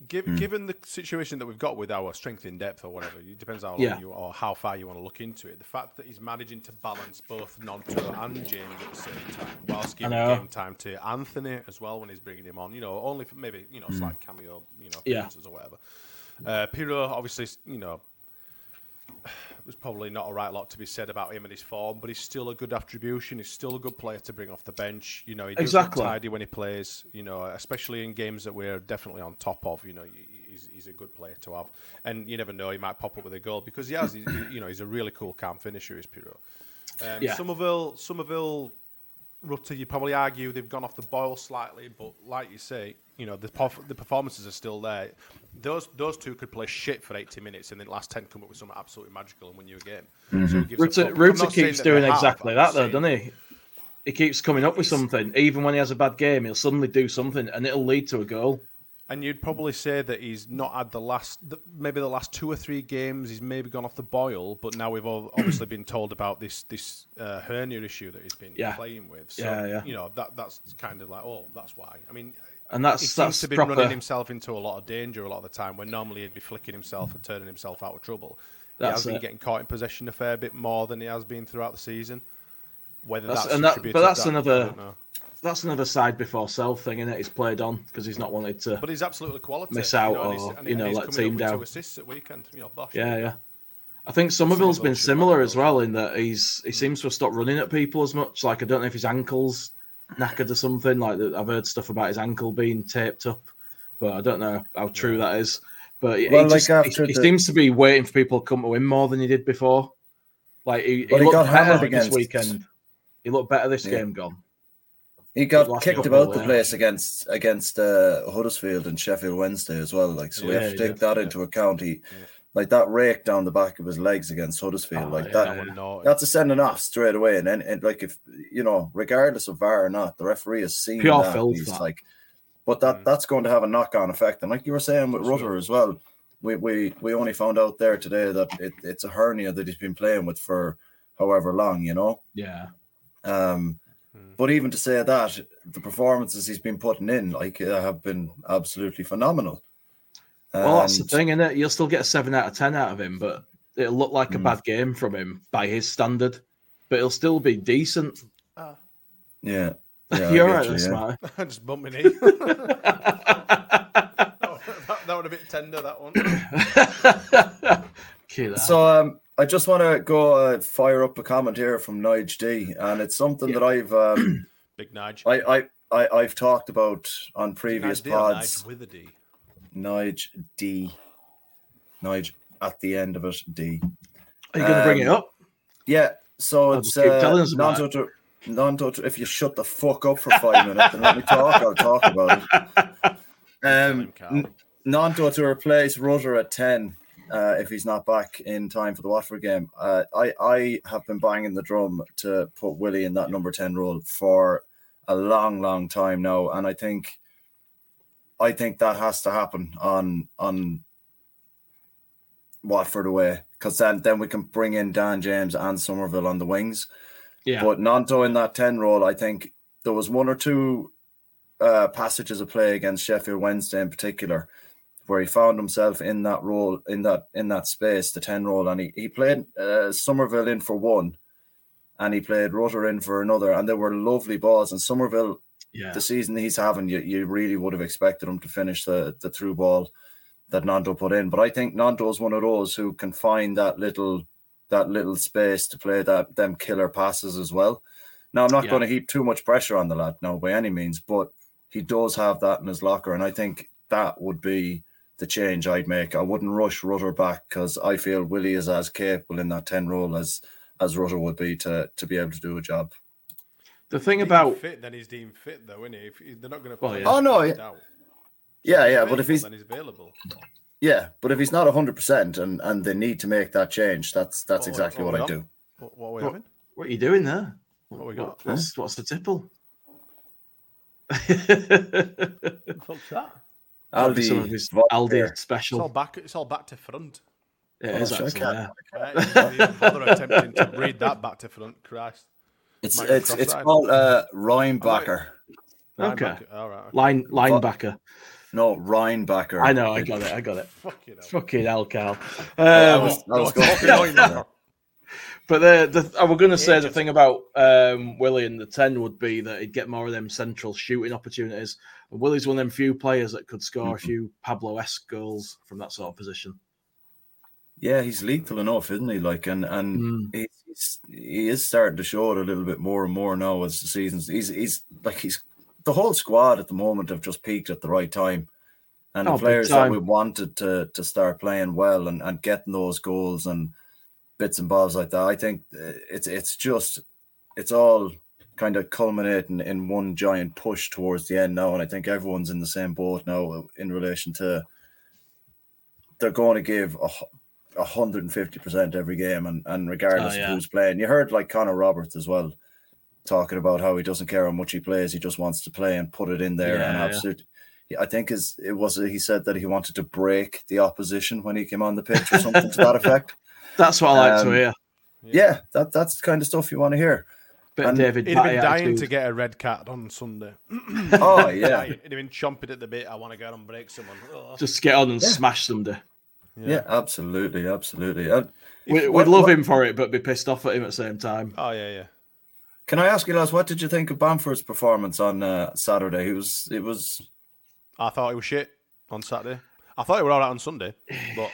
Speaker 7: Given the situation that we've got with our strength in depth or whatever, it depends how long or how far you want to look into it. The fact that he's managing to balance both Gnonto and James at the same time, whilst giving game time to Anthony as well when he's bringing him on. Only for maybe slight cameo, appearances or whatever. Pirlo, obviously, there's probably not a right lot to be said about him and his form, but he's still a good attribution. He's still a good player to bring off the bench. He does look tidy when he plays. Especially in games that we're definitely on top of. He's a good player to have, and you never know, he might pop up with a goal because he has. He's a really cool, calm finisher. Is Pirlo. Somerville, Rutter, you probably argue they've gone off the boil slightly, but like you say, the performances are still there. Those two could play shit for 80 minutes and then the last 10 come up with something absolutely magical and win you a game.
Speaker 6: Mm-hmm. Rutter keeps doing exactly that, though, doesn't he? He keeps coming up with something. Even when he has a bad game, he'll suddenly do something and it'll lead to a goal.
Speaker 7: And you'd probably say that he's not had the last 2 or 3 games, he's maybe gone off the boil, but now we've obviously been told about this hernia issue that he's been playing with. So, that's kind of like, that's why. I mean,
Speaker 6: and he
Speaker 7: seems to be running himself into a lot of danger a lot of the time, when normally he'd be flicking himself and turning himself out of trouble. He has been getting caught in possession a fair bit more than he has been throughout the season. That's another side before self thing, isn't it? He's played on because he's not wanted to. But he's absolutely quality.
Speaker 6: Miss out let team down.
Speaker 7: 2 assists at weekend. Bosh.
Speaker 6: Yeah. I think Somerville's been similar as well in that he seems to have stopped running at people as much. Like, I don't know if his ankle's knackered or something. Like, I've heard stuff about his ankle being taped up, but I don't know how true that is. But he seems to be waiting for people to come to him more than he did before. Like, he looked better this weekend. He looked better this game gone.
Speaker 5: He got kicked about the place against Huddersfield and Sheffield Wednesday as well. Like, so we have to take that into account. Like that rake down the back of his legs against Huddersfield, that's a sending off straight away. And then, like, if regardless of VAR or not, the referee has seen
Speaker 6: pure
Speaker 5: that.
Speaker 6: Filth,
Speaker 5: he's like, but that's going to have a knock-on effect. And like you were saying with Rutter as well, we only found out there today that it's a hernia that he's been playing with for however long.
Speaker 6: Yeah.
Speaker 5: But even to say that, the performances he's been putting in, have been absolutely phenomenal.
Speaker 6: Well, that's the thing, isn't it? You'll still get a 7 out of 10 out of him, but it'll look like a bad game from him by his standard. But it'll still be decent.
Speaker 5: Yeah.
Speaker 6: You're right, that's smart.
Speaker 7: I just bumped my knee. that would have been tender, that one.
Speaker 5: So, I just want to go fire up a comment here from Nige D, and it's something that I've
Speaker 7: Big Nige.
Speaker 5: I've talked about on previous pods.
Speaker 7: Nige with a D.
Speaker 5: Nige D. Nige at the end of it, D.
Speaker 6: Are you going to bring it up?
Speaker 5: Yeah. So it's Gnonto. If you shut the fuck up for 5 minutes and let me talk, I'll talk about it. Gnonto to replace Rutter at 10. If he's not back in time for the Watford game. I have been banging the drum to put Willie in that number 10 role for a long, long time now, and I think that has to happen on Watford away, because then we can bring in Dan James and Somerville on the wings.
Speaker 6: Yeah.
Speaker 5: But Gnonto in that 10 role, I think there was 1 or 2 passages of play against Sheffield Wednesday in particular, where he found himself in that role, in that space, the 10 role, and he played Somerville in for 1, and he played Rutter in for another, and they were lovely balls. And Somerville, the season he's having, you really would have expected him to finish the through ball that Gnonto put in. But I think Gnonto's one of those who can find that little space to play them killer passes as well. Now, I'm not going to heap too much pressure on the lad, no, by any means, but he does have that in his locker, and I think that would be the change I'd make. I wouldn't rush Rutter back, because I feel Willie is as capable in that 10 role as Rutter would be to be able to do a job.
Speaker 6: The thing about
Speaker 7: fit, then he's deemed fit, though, isn't he? If they're not going to play.
Speaker 5: Oh no, yeah. But if he's
Speaker 7: then he's available.
Speaker 5: Yeah, but if he's not 100% and they need to make that change, that's exactly what I do.
Speaker 7: What are we having?
Speaker 6: What are you doing there?
Speaker 7: What we got?
Speaker 6: What's the tipple?
Speaker 7: What's that?
Speaker 6: Aldi special.
Speaker 7: It's all back to front.
Speaker 6: It is actually.
Speaker 7: Bother attempting to read that back to front, Christ.
Speaker 5: It's called Rhinebacker.
Speaker 6: Okay.
Speaker 7: All right.
Speaker 6: Linebacker.
Speaker 5: No, Reinbacher.
Speaker 6: I know, I got it. Fucking hell, Carl.
Speaker 5: I was going.
Speaker 6: But I was going to say the thing about Willie and the 10 would be that he'd get more of them central shooting opportunities. And Willie's one of them few players that could score a few Pablo-esque goals from that sort of position.
Speaker 5: Yeah, he's lethal enough, isn't he? Like, and he is starting to show it a little bit more and more now as the seasons. He's the whole squad at the moment have just peaked at the right time, and the players that we wanted to start playing well and getting those goals and bits and bobs like that. I think it's all kind of culminating in one giant push towards the end now, and I think everyone's in the same boat now in relation to they're going to give 150% every game, and regardless of who's playing. You heard like Connor Roberts as well talking about how he doesn't care how much he plays, he just wants to play and put it in there. I think he said that he wanted to break the opposition when he came on the pitch or something to that effect.
Speaker 6: That's what I like to hear.
Speaker 5: Yeah, that's the kind of stuff you want to hear.
Speaker 6: But David,
Speaker 7: he'd have been dying to get a red card on Sunday.
Speaker 5: Oh yeah,
Speaker 7: he'd have been chomping at the bit. I want to go and break someone.
Speaker 6: Just get on and smash somebody.
Speaker 5: Yeah, absolutely.
Speaker 6: We'd love him for it, but be pissed off at him at the same time.
Speaker 7: Oh yeah.
Speaker 5: Can I ask you, lads, what did you think of Bamford's performance on Saturday? It was.
Speaker 7: I thought he was shit on Saturday. I thought he was all right on Sunday, but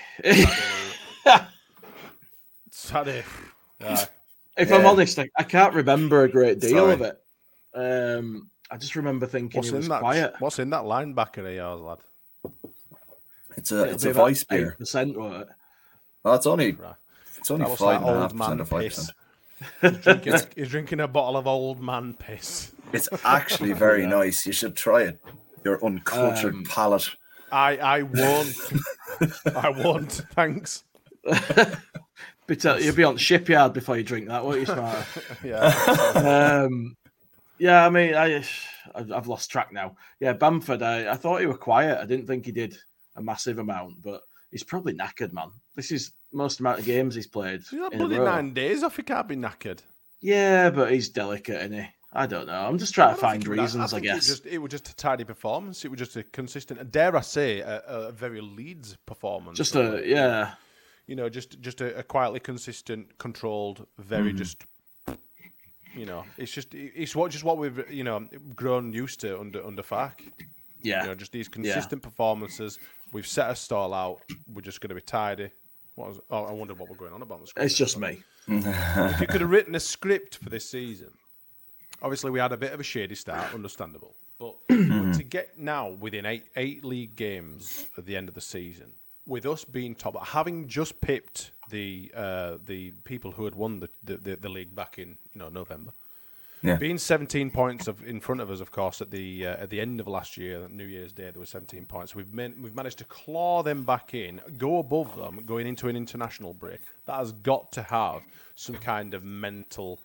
Speaker 7: Saturday.
Speaker 6: If I'm honest, I can't remember a great deal of it. I just remember thinking he was quiet.
Speaker 7: What's in that linebacker of yours, lad?
Speaker 5: It's a vice beer.
Speaker 6: 8%, wasn't it?
Speaker 5: Well, it's only 5.5% of 5%.
Speaker 7: He's drinking a bottle of old man piss.
Speaker 5: It's actually very nice. You should try it. Your uncultured palate.
Speaker 7: I won't. I won't. Thanks.
Speaker 6: You'll be on the shipyard before you drink that, won't you, Smart?
Speaker 7: Yeah.
Speaker 6: I mean, I've lost track now. Yeah, Bamford, I thought he was quiet. I didn't think he did a massive amount, but he's probably knackered, man. This is most amount of games he's played.
Speaker 7: He's not bloody 9 days off. He can't be knackered.
Speaker 6: Yeah, but he's delicate, isn't he? I don't know. I'm just trying to find reasons, I guess.
Speaker 7: It was just a tidy performance. It was just a consistent, dare I say, a very Leeds performance.
Speaker 6: Just a
Speaker 7: a quietly consistent, controlled, very just. It's what we've grown used to under Fark.
Speaker 6: Yeah,
Speaker 7: just these consistent performances. We've set a stall out. We're just going to be tidy. I wonder what we're going on about the script.
Speaker 6: It's just me.
Speaker 7: If you could have written a script for this season, obviously we had a bit of a shady start, understandable. But to get now within eight league games at the end of the season, with us being top, having just pipped the people who had won the league back in November. Yeah. Being 17 points in front of us, of course, at the end of last year, New Year's Day, there were 17 points. We've managed to claw them back in, go above them, going into an international break. That has got to have some kind of mental,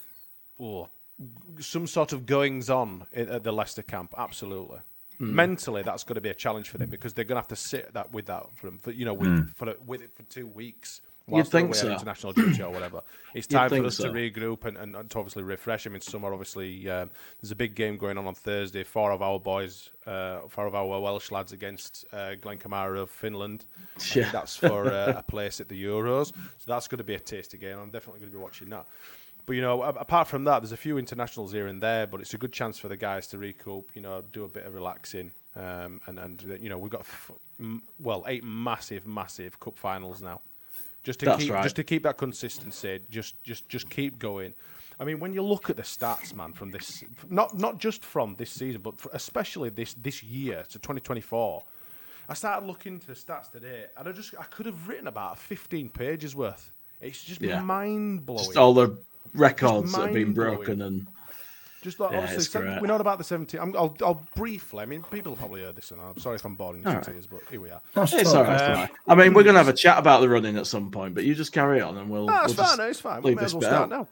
Speaker 7: some sort of goings on at the Leicester camp. Absolutely, mentally, that's got to be a challenge for them because they're going to have to sit with that for 2 weeks.
Speaker 6: You'd think so.
Speaker 7: International duty or whatever. It's time for us to regroup and to obviously refresh. I mean, summer, obviously, there's a big game going on Thursday. 4 of our Welsh lads against Glenn Kamara of Finland.
Speaker 6: Yeah.
Speaker 7: That's for a place at the Euros. So that's going to be a tasty game. I'm definitely going to be watching that. But, apart from that, there's a few internationals here and there, but it's a good chance for the guys to recoup, do a bit of relaxing. We've got, 8 massive cup finals now. Just to keep that consistency, just keep going. I mean, when you look at the stats, man, from this, not just from this season, but especially this year to 2024, I started looking into the stats today, and I could have written about 15 pages worth. It's just mind blowing.
Speaker 6: Just all the records that have been broken and.
Speaker 7: Just like, obviously, we know about the 17. I'll briefly. I mean, people have probably heard this, and I'm sorry if I'm boring you to tears, but here we are.
Speaker 6: It's all right. I mean, we're going to have a chat about the running at some point, but you just carry on, and we'll.
Speaker 7: It's fine. We may as well start now.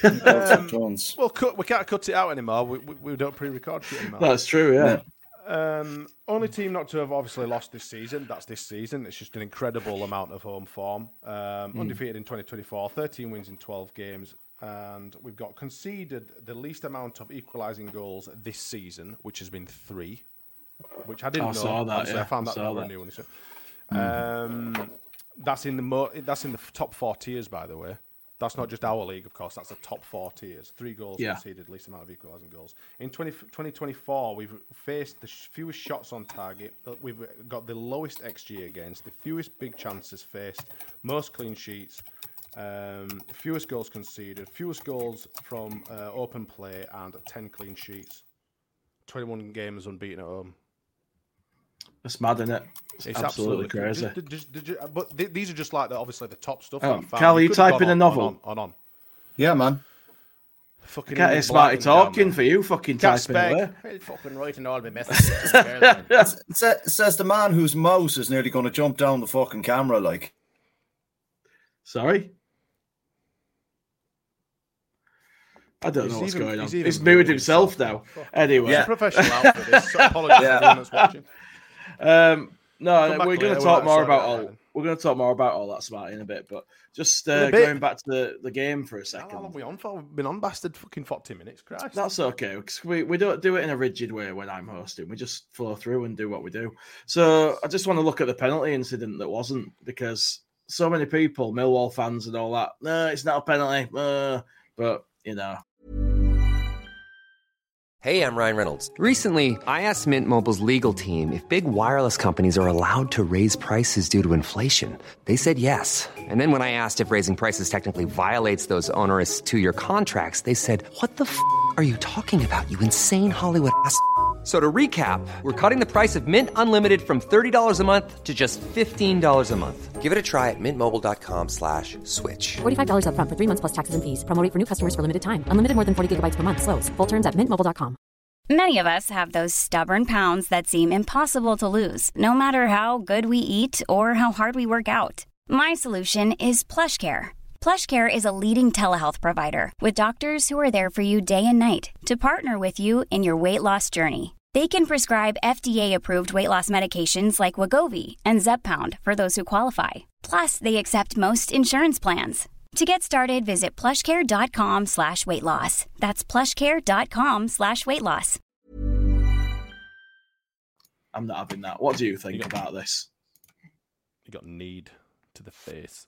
Speaker 7: We can't cut it out anymore. We don't pre-record shit anymore.
Speaker 6: That's true. Yeah.
Speaker 7: Only team not to have obviously lost this season. That's this season. It's just an incredible amount of home form. Undefeated in 2024, 13 wins in 12 games. And we've got conceded the least amount of equalising goals this season, which has been 3. which I didn't know.
Speaker 6: I saw that.
Speaker 7: Honestly,
Speaker 6: Yeah.
Speaker 7: I found that brand new. That's in the top 4 tiers, by the way. That's not just our league, of course. That's the top 4 tiers. 3 goals conceded, least amount of equalising goals. In 2024, we've faced the fewest shots on target. We've got the lowest XG against, the fewest big chances faced, most clean sheets, fewest goals conceded, fewest goals from open play, and 10 clean sheets. 21 games unbeaten at home.
Speaker 6: That's mad, isn't it?
Speaker 7: It's
Speaker 6: absolutely crazy.
Speaker 7: But these are just like obviously the top stuff.
Speaker 6: Cal, are you typing a novel?
Speaker 7: On.
Speaker 5: Yeah, man.
Speaker 7: Fucking
Speaker 6: can't hear Smarty talking for you. Fucking typing away.
Speaker 12: Fucking writing all my messages.
Speaker 5: It says the man whose mouse is nearly going to jump down the fucking camera. Like,
Speaker 6: sorry. I don't know what's going on. He's muted himself now. Anyway,
Speaker 7: yeah. Professional outfit. This. Apologies to everyone that's watching.
Speaker 6: No, we're going to talk more about all. We're going to talk more about all that, Smarty, in a bit. But just going back to the game for a second.
Speaker 7: How long have we on for? We've been on bastard fucking 40 minutes. Christ.
Speaker 6: That's okay. Because we don't do it in a rigid way when I'm hosting. We just flow through and do what we do. So I just want to look at the penalty incident that wasn't, because so many people, Millwall fans and all that, no, it's not a penalty. But, you know.
Speaker 13: Hey, I'm Ryan Reynolds. Recently, I asked Mint Mobile's legal team if big wireless companies are allowed to raise prices due to inflation. They said yes. And then when I asked if raising prices technically violates those onerous 2-year contracts, they said, "What the f*** are you talking about, you insane Hollywood ass?" So to recap, we're cutting the price of Mint Unlimited from $30 a month to just $15 a month. Give it a try at mintmobile.com/switch.
Speaker 14: $45 up front for 3 months plus taxes and fees. Promo rate for new customers for limited time. Unlimited more than 40 gigabytes per month. Slows full terms at mintmobile.com.
Speaker 15: Many of us have those stubborn pounds that seem impossible to lose, no matter how good we eat or how hard we work out. My solution is PlushCare. PlushCare is a leading telehealth provider with doctors who are there for you day and night to partner with you in your weight loss journey. They can prescribe FDA-approved weight loss medications like Wegovy and Zepbound for those who qualify. Plus, they accept most insurance plans. To get started, visit plushcare.com/weightloss. That's plushcare.com/weightloss.
Speaker 6: I'm not having that. What do you think about this?
Speaker 7: You got need to the face.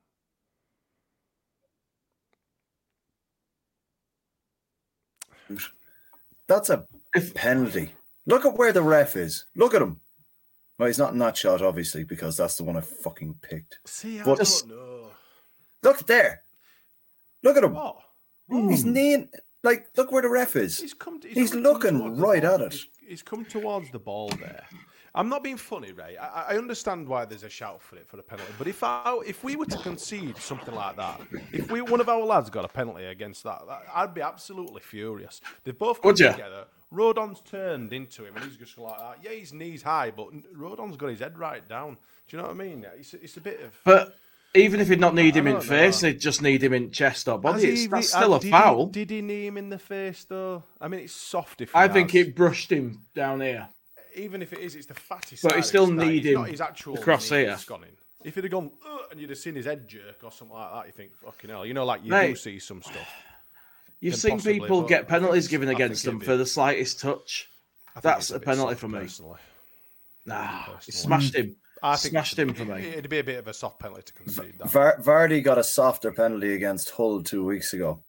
Speaker 5: That's a penalty. Look at where the ref is. Look at him. Well, he's not in that shot, obviously, because that's the one I fucking picked.
Speaker 7: See, I
Speaker 5: but
Speaker 7: don't know.
Speaker 5: Look there. Look at him.
Speaker 7: What?
Speaker 5: He's kneeling. Like, look where the ref is. He's looking right at it.
Speaker 7: He's come towards the ball there. I'm not being funny, Ray. I understand why there's a shout for a penalty. But if we were to concede something like that, if one of our lads got a penalty against that, I'd be absolutely furious. They've both come together. Rodon's turned into him, and he's just like that. Yeah, his knees high, but Rodon's got his head right down. Do you know what I mean? It's a bit of.
Speaker 6: But even if he'd not need him in face, they'd just need him in chest or body. That's still a foul.
Speaker 7: Did he knee him in the face though? I mean, it's soft.
Speaker 6: I think it brushed him down here.
Speaker 7: Even if it is, it's the fatty side.
Speaker 6: But he still need him
Speaker 7: his actual
Speaker 6: across here.
Speaker 7: If he'd have gone and you'd have seen his head jerk or something like that, you think, fucking hell. You know, like you do see some stuff.
Speaker 6: You've seen people get penalties given against them for the slightest touch. That's a penalty for me.
Speaker 7: Personally.
Speaker 6: Nah, he smashed him.
Speaker 7: I think
Speaker 6: smashed him for me.
Speaker 7: It'd be a bit of a soft penalty to concede that.
Speaker 5: Vardy got a softer penalty against Hull 2 weeks ago.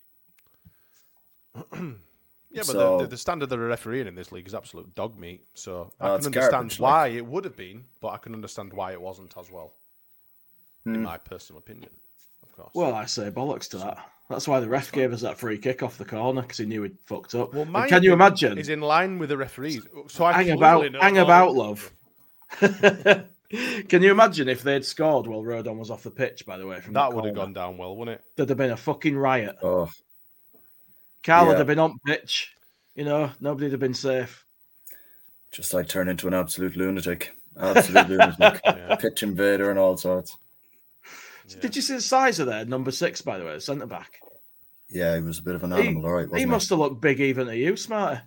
Speaker 7: Yeah, but the standard of the refereeing in this league is absolute dog meat. So I can understand why it would have been, but I can understand why it wasn't as well. In my personal opinion, of course.
Speaker 6: Well, I say bollocks to that. That's why the ref gave us that free kick off the corner, because he knew he'd fucked up.
Speaker 7: Well,
Speaker 6: can you imagine?
Speaker 7: Is in line with the referees. So
Speaker 6: hang about, love. Can you imagine if they'd scored while Rodon was off the pitch? By the way, from
Speaker 7: that would have gone down well, wouldn't it?
Speaker 6: There'd have been a fucking riot.
Speaker 5: Oh.
Speaker 6: Carl would have been on pitch. You know, nobody'd have been safe.
Speaker 5: Just like turn into an absolute lunatic. Absolute lunatic. Pitch invader and all sorts.
Speaker 6: Yeah. Did you see the size of their number 6, by the way, centre back?
Speaker 5: Yeah, he was a bit of an animal, all right, wasn't he?
Speaker 6: He must have looked big even to you, Smarty.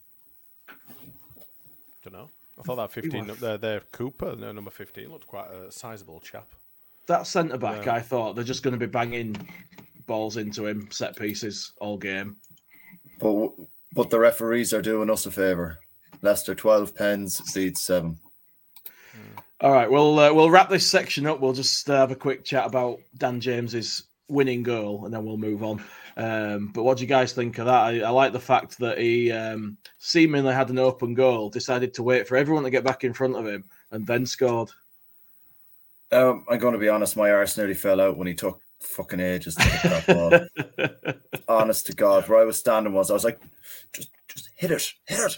Speaker 7: Don't know. I thought that 15, their Cooper, number 15, looked quite a sizable chap.
Speaker 6: That centre back, I thought they're just going to be banging balls into him, set pieces all game.
Speaker 5: But the referees are doing us a favour. Leicester 12 pens, Leeds 7.
Speaker 6: All right, we'll wrap this section up. We'll just have a quick chat about Dan James's winning goal, and then we'll move on. But what do you guys think of that? I like the fact that he seemingly had an open goal, decided to wait for everyone to get back in front of him, and then scored.
Speaker 5: I'm going to be honest, my arse nearly fell out when he took fucking ages to hit that ball. Honest to God, where I was standing I was like, just hit it.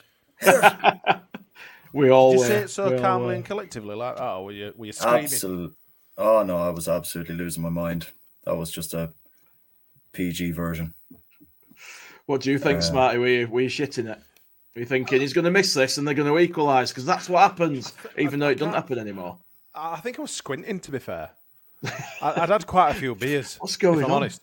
Speaker 6: We all
Speaker 7: Did you say it so calmly and collectively like that, or were you screaming?
Speaker 5: Absolutely. Oh no, I was absolutely losing my mind. That was just a PG version.
Speaker 6: What do you think, Smarty? Were you shitting it? Were you thinking he's going to miss this and they're going to equalise? Because that's what happens, even though it doesn't happen anymore.
Speaker 7: I think I was squinting, to be fair. I'd had quite a few beers.
Speaker 6: What's going
Speaker 7: if I'm
Speaker 6: on?
Speaker 7: Honest.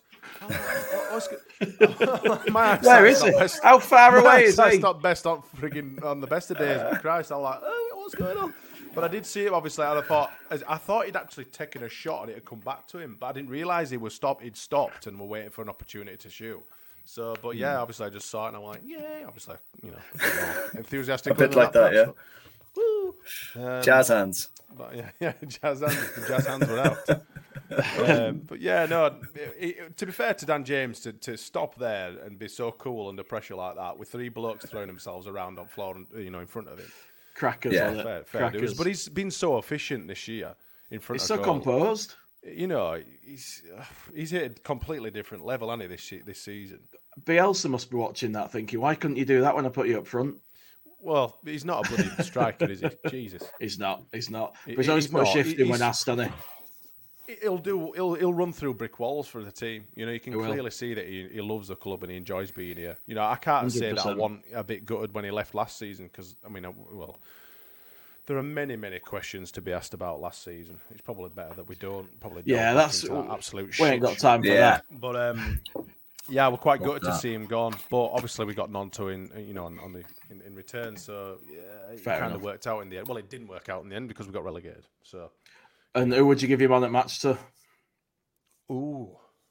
Speaker 6: Where is he? How far away is he?
Speaker 7: That's not best on the best of days. But Christ, I'm like, what's going on? But I did see it obviously, and I thought he'd actually taken a shot and it had come back to him, but I didn't realise he'd stopped and were waiting for an opportunity to shoot. So, but yeah, obviously I just saw it and I'm like, yeah, obviously, enthusiastic.
Speaker 5: A bit like that, yeah.
Speaker 7: Woo.
Speaker 5: Jazz hands.
Speaker 7: But yeah, jazz hands. The jazz hands were out. But yeah, no. To be fair to Dan James, to stop there and be so cool under pressure like that, with 3 blokes throwing themselves around on floor, in front of him,
Speaker 6: crackers.
Speaker 7: Yeah, fair dues. But he's been so efficient this year in front.
Speaker 6: He's
Speaker 7: of
Speaker 6: so
Speaker 7: goal.
Speaker 6: Composed.
Speaker 7: He's hit a completely different level, hasn't he, this season?
Speaker 6: Bielsa must be watching that, thinking, why couldn't you do that when I put you up front?
Speaker 7: Well, he's not a bloody striker, is he? Jesus,
Speaker 6: he's not. But he's always put a shift in when asked, hasn't he?
Speaker 7: He'll run through brick walls for the team. You can clearly see that he loves the club and he enjoys being here. I can't 100%. Say that I want a bit gutted when he left last season because there are many questions to be asked about last season. It's probably better that we don't.
Speaker 6: Yeah, that's
Speaker 7: that absolute.
Speaker 6: We ain't got time for that.
Speaker 7: But yeah, we're quite gutted to see him gone. But obviously we got Nonto in return, so yeah, it kind of worked out in the end. Well, it didn't work out in the end because we got relegated. So.
Speaker 6: And who would you give your man at match to?
Speaker 7: Ooh.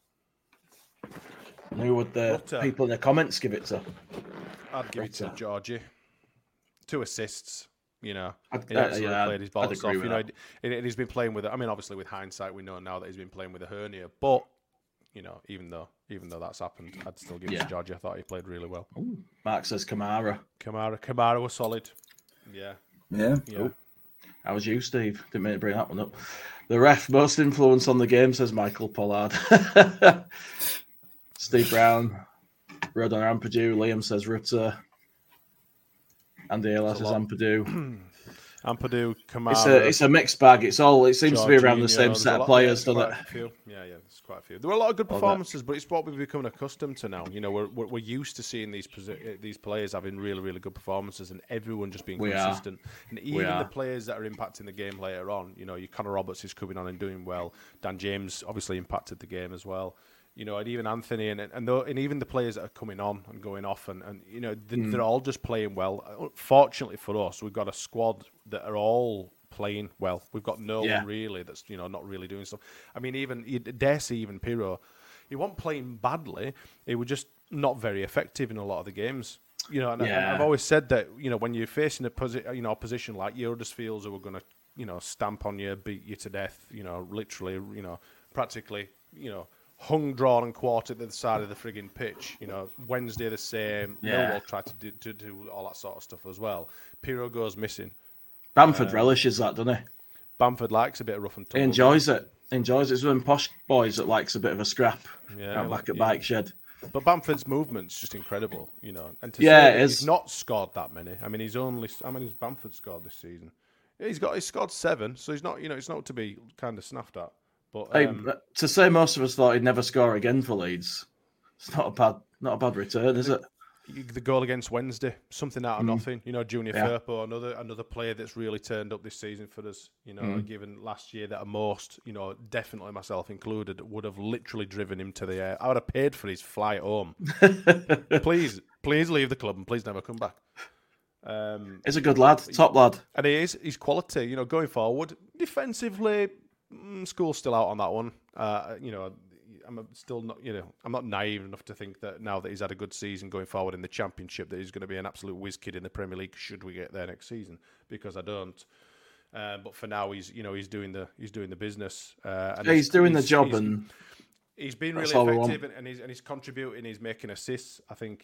Speaker 6: And who would the people in the comments give it to?
Speaker 7: I'd give it to Georgie. 2 assists, He played his balls off. And he's been playing with it. I mean, obviously with hindsight, we know now that he's been playing with a hernia. But, even though that's happened, I'd still give it to Georgie. I thought he played really well.
Speaker 6: Ooh. Mark says Kamara.
Speaker 7: Kamara was solid. Yeah.
Speaker 5: Ooh.
Speaker 6: How was you, Steve? Didn't mean to bring that one up. The ref, most influence on the game, says Michael Pollard. Steve Brown, Rodon Ampadu. Liam says Rutter. Andy Ayla says Ampadu.
Speaker 7: Ampadu, Kamara.
Speaker 6: It's a mixed bag. It seems to be around the same set of players, doesn't it?
Speaker 7: Yeah, there's quite a few. There were a lot of good performances, but it's what we've become accustomed to now. We're used to seeing these players having really, really good performances, and everyone just being consistent. And even the players that are impacting the game later on, your Connor Roberts is coming on and doing well. Dan James obviously impacted the game as well. And even Anthony and even the players that are coming on and going off and they're all just playing well. Fortunately for us, we've got a squad that are all playing well. We've got no one really that's not really doing stuff. I mean, even Desi, even Pirro, he wasn't playing badly. He was just not very effective in a lot of the games. And I've always said that when you're facing a opposition like Huddersfield who are going to stamp on you, beat you to death, literally, practically, hung, drawn, and quartered at the side of the frigging pitch. Wednesday the same. Millwall tried to do all that sort of stuff as well. Pirro goes missing.
Speaker 6: Bamford relishes that, doesn't he?
Speaker 7: Bamford likes a bit of rough and tumble.
Speaker 6: He enjoys it. It's one posh boys that likes a bit of a scrap out back at Bike Shed.
Speaker 7: But Bamford's movement's just incredible, And to say he's not scored that many. I mean, how many has Bamford scored this season? He's scored 7, so he's not, it's not to be kind of snuffed at. But
Speaker 6: to say most of us thought he'd never score again for Leeds, it's not a bad return, is it?
Speaker 7: The goal against Wednesday, something out of nothing. Junior Firpo, another player that's really turned up this season for us. Given last year that most, definitely myself included, would have literally driven him to the air. I would have paid for his flight home. Please leave the club and please never come back.
Speaker 6: He's a good lad, top lad,
Speaker 7: and he is. He's quality. Going forward, defensively. School's still out on that one. I I'm still not, I'm not naive enough to think that now that he's had a good season going forward in the Championship that he's going to be an absolute whiz kid in the Premier League. Should we get there next season? Because I don't. But for now, he's doing the business. And
Speaker 6: he's doing the job, and
Speaker 7: he's been really effective, and he's contributing. He's making assists. I think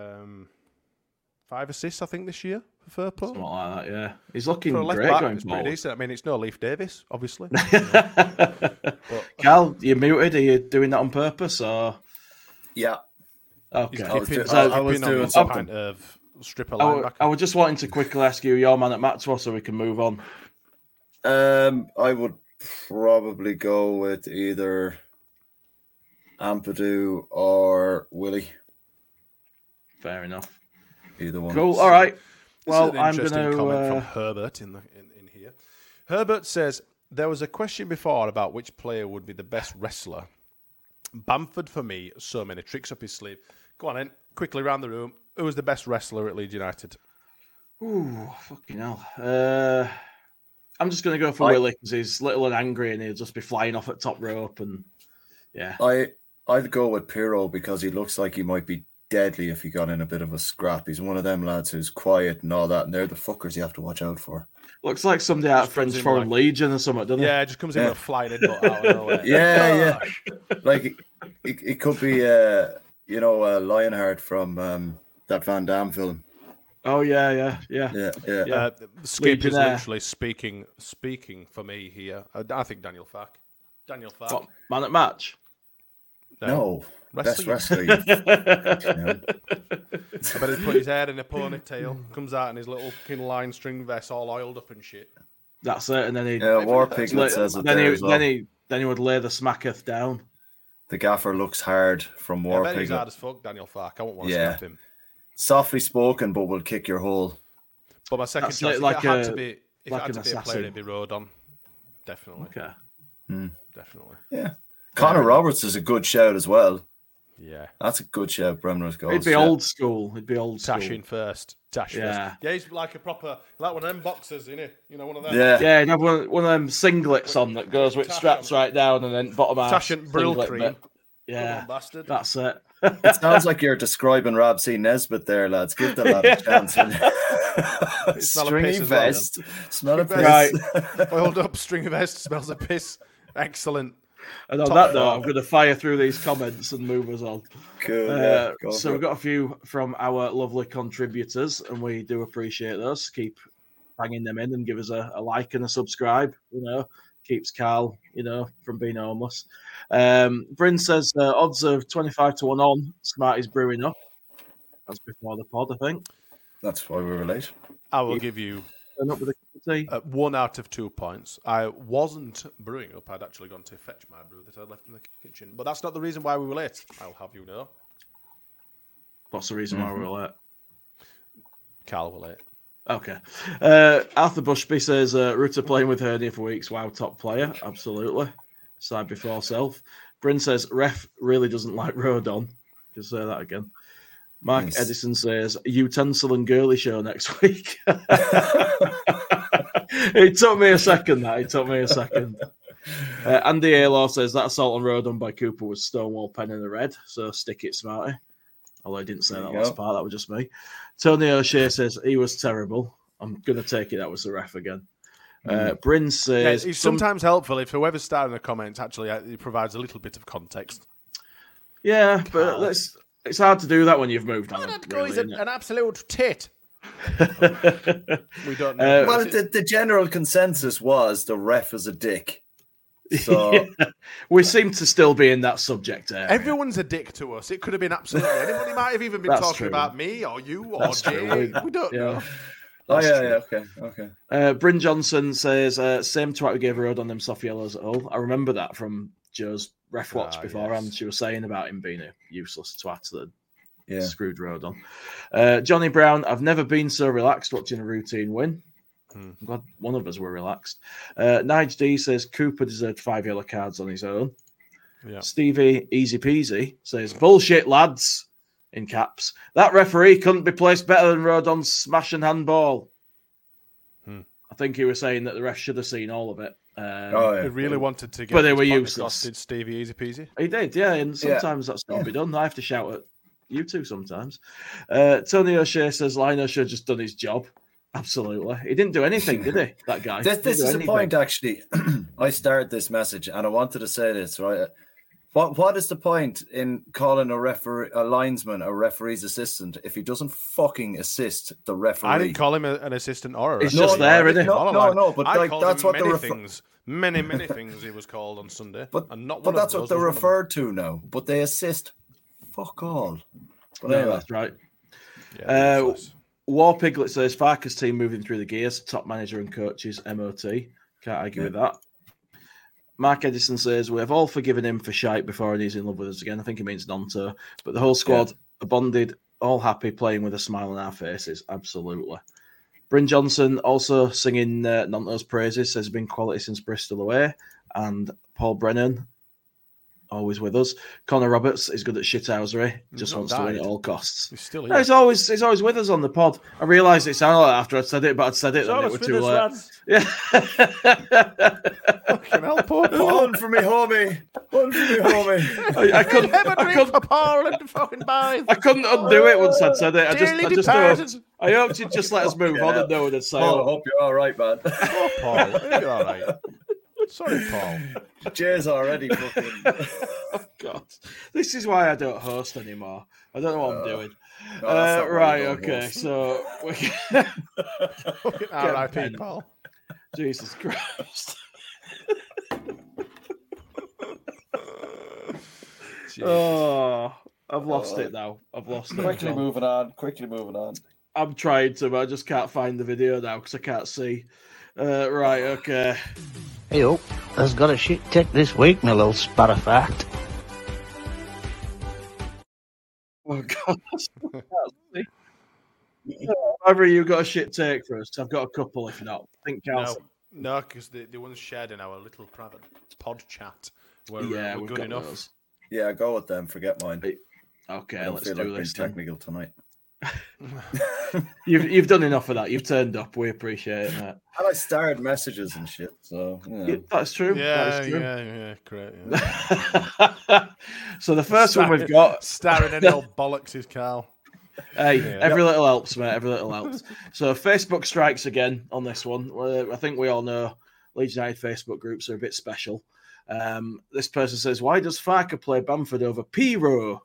Speaker 7: 5 assists. I think this year for Firpo.
Speaker 6: Something like that. Yeah, he's looking
Speaker 7: great
Speaker 6: back,
Speaker 7: going forward. Decent. I mean, it's no Leif Davis, obviously.
Speaker 6: But, Cal, you're muted. Are you doing that on purpose, or?
Speaker 5: Yeah.
Speaker 6: Okay.
Speaker 5: I was doing something
Speaker 7: of stripper linebacker.
Speaker 6: I was just wanting to quickly ask you your man at Maxwell so we can move on.
Speaker 5: I would probably go with either Ampadu or Willie.
Speaker 6: Fair enough.
Speaker 5: Either one.
Speaker 6: Cool. All right.
Speaker 7: Well, I'm going to comment from Herbert in here. Herbert says there was a question before about which player would be the best wrestler. Bamford for me. So many tricks up his sleeve. Go on in quickly around the room. Who was the best wrestler at Leeds United?
Speaker 6: Ooh, fucking hell. I'm just going to go for Willie because he's little and angry and he'll just be flying off at top rope. And yeah,
Speaker 5: I'd go with Pirro because he looks like he might be deadly if he got in a bit of a scrap. He's one of them lads who's quiet and all that, and they're the fuckers you have to watch out for.
Speaker 6: Looks like somebody out of French Foreign Legion or something, doesn't it?
Speaker 7: Yeah, it just comes in with a flying headbutt out of nowhere.
Speaker 5: Yeah. Like it could be Lionheart from that Van Damme film.
Speaker 6: Oh yeah.
Speaker 7: Skip is literally speaking for me here. I think Daniel Fark.
Speaker 6: What, man at match?
Speaker 5: No. Best wrestler. I
Speaker 7: bet he put his hair in a ponytail, comes out in his little line string vest, all oiled up and shit.
Speaker 6: That's it, and then he
Speaker 5: War Piglet says it
Speaker 6: then he would lay the smacketh down.
Speaker 5: The gaffer looks hard from War Piglet.
Speaker 7: He's hard as fuck, Daniel Fark. I won't want to slap him.
Speaker 5: Softly spoken, but will kick your hole.
Speaker 7: But my second choice, if it had to be a player, it'd be Rodon. Definitely.
Speaker 6: Okay.
Speaker 7: Definitely.
Speaker 5: Yeah. Connor Roberts is a good shout as well.
Speaker 7: Yeah.
Speaker 5: That's a good shout, Bremner's goal.
Speaker 6: He'd be old school.
Speaker 7: Tashing first. First. Yeah, he's like a proper, like one of them boxers, isn't he? One of them.
Speaker 6: Yeah, he'd have one of them singlets on that goes with straps right down and then bottom half.
Speaker 7: Tashant Brill cream.
Speaker 6: Yeah,
Speaker 7: on, bastard.
Speaker 6: That's it.
Speaker 5: It sounds like you're describing Rob C. Nesbitt there, lads. Give the lad a chance. Stringy vest. Smell of piss.
Speaker 7: Right. Oiled up stringy vest, smells of piss. Excellent.
Speaker 6: And on that note, I'm going to fire through these comments and move us on.
Speaker 5: Cool.
Speaker 6: So we've got a few from our lovely contributors, and we do appreciate those. Keep banging them in and give us a like and a subscribe. Keeps Carl, from being homeless. Bryn says odds of 25-1 on Smarty's brewing up. That's before the pod, I think.
Speaker 5: That's why we were late.
Speaker 7: I will give you
Speaker 6: up with a
Speaker 7: 1 out of 2 points. I wasn't brewing up. I'd actually gone to fetch my brew that I left in the kitchen. But that's not the reason why we were late. I'll have you know.
Speaker 6: What's the reason why we were late?
Speaker 7: Carl were late.
Speaker 6: Okay. Arthur Bushby says Rutter playing with hernia for weeks. Wow, top player. Absolutely. Side before self. Bryn says ref really doesn't like Rodon. Just say that again. Mark Edison says utensil and girly show next week. It took me a second. Andy Aylaw says that assault on Rodon by Cooper was Stonewall pen in the red. So stick it, Smarty. Although I didn't say that last part, that was just me. Tony O'Shea says he was terrible. I'm going to take it that was the ref again. Bryn says...
Speaker 7: it's sometimes helpful if whoever's starting the comments actually it provides a little bit of context.
Speaker 6: Yeah, but it's hard to do that when you've moved on.
Speaker 12: That guy's an absolute tit.
Speaker 7: We don't know.
Speaker 5: Well, the general consensus was the ref is a dick. So
Speaker 6: we seem to still be in that subject area.
Speaker 7: Everyone's a dick to us. It could have been absolutely anybody. Might have even been talking about me or you or Jay. We don't know.
Speaker 5: Okay.
Speaker 6: Bryn Johnson says same twat who gave Road on them soft yellows at all. I remember that from Joe's ref watch beforehand. Yes. She was saying about him being a useless twat that screwed Road on. Johnny Brown, I've never been so relaxed watching a routine win. I'm glad one of us were relaxed. Nige D says Cooper deserved 5 yellow cards on his own.
Speaker 7: Yeah.
Speaker 6: Stevie Easy Peasy says bullshit, lads, in caps. That referee couldn't be placed better than Rodon's smash and handball. I think he was saying that the ref should have seen all of it.
Speaker 7: He really wanted to get,
Speaker 6: but they were useless.
Speaker 7: Did Stevie easy peasy?
Speaker 6: He did, yeah. And sometimes that's got to be done. I have to shout at you two sometimes. Tony O'Shea says Lino should have just done his job. Absolutely, he didn't do anything, did he? That guy.
Speaker 5: This is a point, actually. I started this message, and I wanted to say this, right? What is the point in calling a linesman a referee's assistant if he doesn't fucking assist the referee?
Speaker 7: I didn't call him an assistant or a
Speaker 6: He's just there, isn't he?
Speaker 5: No, but
Speaker 7: I
Speaker 5: like,
Speaker 7: called
Speaker 5: that's
Speaker 7: him
Speaker 5: what
Speaker 7: many things he was called on Sunday.
Speaker 5: But
Speaker 7: not
Speaker 5: that's what they're referred to now. But they assist. Fuck all. But
Speaker 6: no,
Speaker 5: anyway.
Speaker 6: that's right.
Speaker 7: Yeah,
Speaker 6: War Piglet says Farker's team moving through the gears. Top manager and coaches, MOT. Can't argue with that. Mark Edison says, we have all forgiven him for shite before and he's in love with us again. I think he means Nonto. But the whole squad are bonded, all happy, playing with a smile on our faces. Absolutely. Bryn Johnson also singing Nonto's praises, says he's been quality since Bristol away. And Paul Brennan, always with us. Connor Roberts is good at shithousery. Just wants to win at all costs.
Speaker 7: He's still here.
Speaker 6: No, he's always with us on the pod. I realised it sounded like after I'd said it, but I'd said it and it was too late. Yeah.
Speaker 7: Fucking hell, poor Paul.
Speaker 5: One for me, homie.
Speaker 6: I couldn't.
Speaker 7: For Paul and fucking buy.
Speaker 6: I couldn't undo it once I'd said it. I hoped you'd just let us move on and no one would say.
Speaker 5: Paul, I hope you're all right, man.
Speaker 7: Oh, Paul, you're all right. Sorry, Paul.
Speaker 5: Jay's already fucking.
Speaker 6: Oh, God. This is why I don't host anymore. I don't know what I'm doing.
Speaker 5: No,
Speaker 6: right, okay. So.
Speaker 7: R.I.P. Paul.
Speaker 6: Jesus Christ. Oh, I've lost it now. I've lost it.
Speaker 5: Quickly moving on.
Speaker 6: I'm trying to, but I just can't find the video now because I can't see. Right, okay.
Speaker 16: Hey, has got a shit tick this week, my little spat of fact.
Speaker 6: Oh, God. Either you got a shit take for us. I've got a couple, if not. I think Carlson.
Speaker 7: No, because the ones shared in our little private pod chat were
Speaker 6: we've
Speaker 7: good
Speaker 6: got
Speaker 7: enough.
Speaker 6: those.
Speaker 5: Yeah, go with them. Forget mine.
Speaker 6: Okay, let's
Speaker 5: feel
Speaker 6: do
Speaker 5: like
Speaker 6: this.
Speaker 5: being technical tonight.
Speaker 6: You've done enough of that. You've turned up. We appreciate that.
Speaker 5: And I starred messages and shit. So
Speaker 6: Yeah, that's true.
Speaker 7: Yeah,
Speaker 6: that is true.
Speaker 7: yeah, great. Yeah.
Speaker 6: So the first one we've got
Speaker 7: starring any old bollocks is Carl.
Speaker 6: Hey, every little helps, mate. Every little helps. So Facebook strikes again on this one. I think we all know Leeds United Facebook groups are a bit special. This person says, why does Farker play Bamford over Pirro?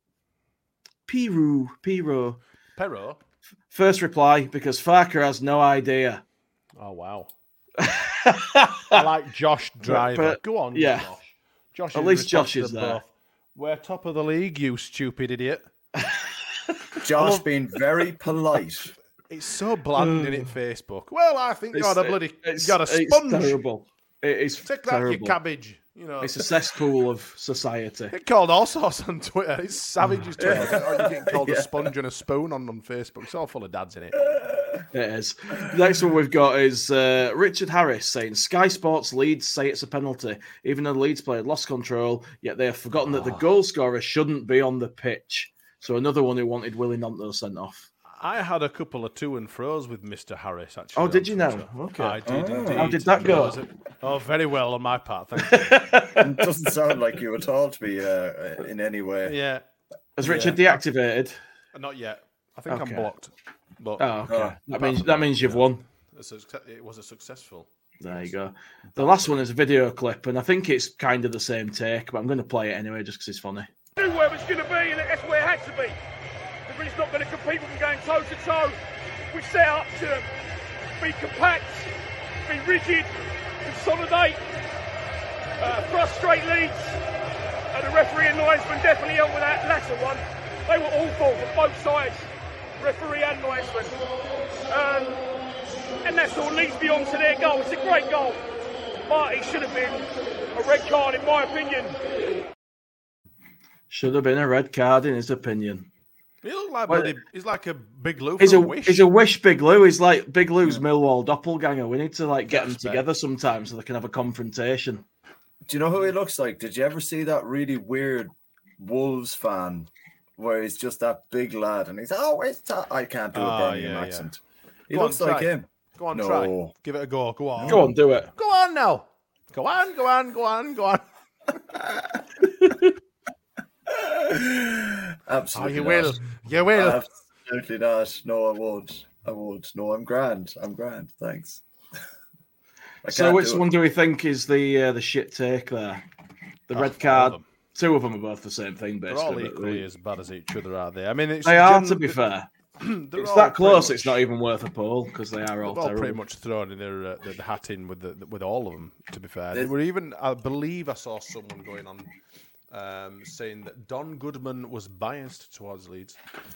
Speaker 6: First reply, because Farker has no idea.
Speaker 7: Oh, wow. I like Josh Driver.
Speaker 6: But,
Speaker 7: go on,
Speaker 6: yeah.
Speaker 7: Josh.
Speaker 6: At least Josh is there.
Speaker 7: Both. We're top of the league, you stupid idiot.
Speaker 5: Josh being very polite.
Speaker 7: It's so bland in Facebook. Well, I think you got a sponge.
Speaker 6: It's terrible. It is
Speaker 7: Take that,
Speaker 6: terrible.
Speaker 7: you cabbage. You know,
Speaker 6: it's a cesspool of society.
Speaker 7: It called all sorts on Twitter. It's savage as Twitter. Or you're getting called a sponge and a spoon on Facebook. It's all full of dads in it.
Speaker 6: It is. Next one we've got is Richard Harris saying Sky Sports Leeds say it's a penalty, even though the Leeds player lost control, yet they have forgotten that the goal scorer shouldn't be on the pitch. So another one who wanted Willie Nonto sent off.
Speaker 7: I had a couple of to and fro's with Mr. Harris, actually.
Speaker 6: Oh, did you know? Okay.
Speaker 7: I did indeed.
Speaker 6: How did that go?
Speaker 7: Oh, very well on my part, thank you.
Speaker 5: It doesn't sound like you were told to be in any way.
Speaker 7: Yeah.
Speaker 6: Has Richard deactivated?
Speaker 7: Not yet. I think I'm blocked. But,
Speaker 6: okay. That means you've won.
Speaker 7: It was a successful.
Speaker 6: There you go. The last one is a video clip, and I think it's kind of the same take, but I'm going to play it anyway just because it's funny.
Speaker 17: Knew where it was going to be, and that's where it had to be. He's not going to compete with them going toe-to-toe. We set up to be compact, be rigid, consolidate, frustrate Leeds, and the referee and linesman definitely helped with that latter one. They were awful from both sides, referee and linesman. And that's all leads me on to their goal. It's a great goal, but it should have been a red card in my opinion.
Speaker 6: Should have been a red card in his opinion.
Speaker 7: He looked like he's like a Big Lou.
Speaker 6: He's a wish Big Lou. He's like Big Lou's Millwall doppelganger. We need to get them together sometime so they can have a confrontation.
Speaker 5: Do you know who he looks like? Did you ever see that really weird Wolves fan where he's just that big lad and he's I can't do a Birmingham accent. He looks like him.
Speaker 7: Go on,
Speaker 5: No.
Speaker 7: try. Give it a go. Go on.
Speaker 6: Go on, do it.
Speaker 7: Go on now. Go on.
Speaker 5: Absolutely
Speaker 7: you
Speaker 5: not.
Speaker 7: will. You will.
Speaker 5: Absolutely not. No, I won't. No, I'm grand. Thanks.
Speaker 6: So which one do we think is the shit take there? The red card. Two of them are both the same thing, basically.
Speaker 7: They're all equally as bad as each other, are they? I mean,
Speaker 6: they are, to be fair. It's that close. It's not even worth a poll because they are all terrible.
Speaker 7: Pretty much thrown in their hat in with all of them. To be fair, they were even. I believe I saw someone going on saying that Don Goodman was biased towards Leeds,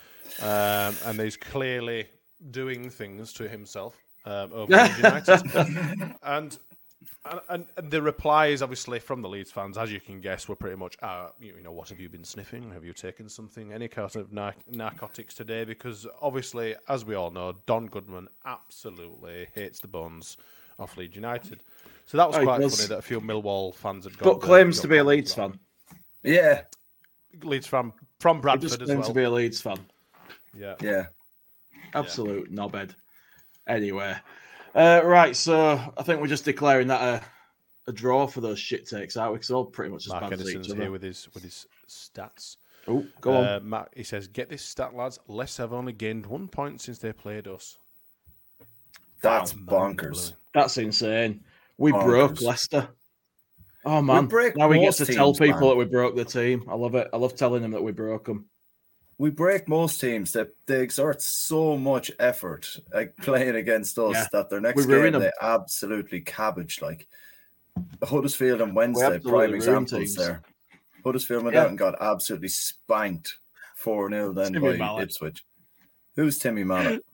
Speaker 7: and he's clearly doing things to himself over United. and the replies, obviously, from the Leeds fans, as you can guess, were pretty much, what have you been sniffing? Have you taken something, any kind of narcotics today? Because, obviously, as we all know, Don Goodman absolutely hates the bones of Leeds United. So that was quite funny that a few Millwall fans had got...
Speaker 6: But claims to be a Leeds fan.
Speaker 5: Yeah.
Speaker 7: Leeds fan from Bradford as well.
Speaker 6: Claims to be a Leeds fan.
Speaker 5: Yeah.
Speaker 6: Absolute knobhead. Anyway. Right, so I think we're just declaring that a draw for those shit takes out because they're all pretty much as
Speaker 7: Mark
Speaker 6: bad as each
Speaker 7: Edison's
Speaker 6: other.
Speaker 7: here with his stats.
Speaker 6: Oh, go on.
Speaker 7: Matt, he says, "Get this stat, lads. Leicester have only gained 1 point since they played us."
Speaker 5: That's bonkers.
Speaker 6: That's insane. We broke Leicester. Oh man! Now we get to tell people that we broke the team. I love it. I love telling them that we broke them.
Speaker 5: We break most teams that they exert so much effort like playing against us that their next game they absolutely cabbage. Like Huddersfield on Wednesday, prime examples there. Huddersfield went out and got absolutely spanked 4-0 then
Speaker 6: Timmy
Speaker 5: by
Speaker 6: Mallett.
Speaker 5: Ipswich. Who's Timmy Mallett?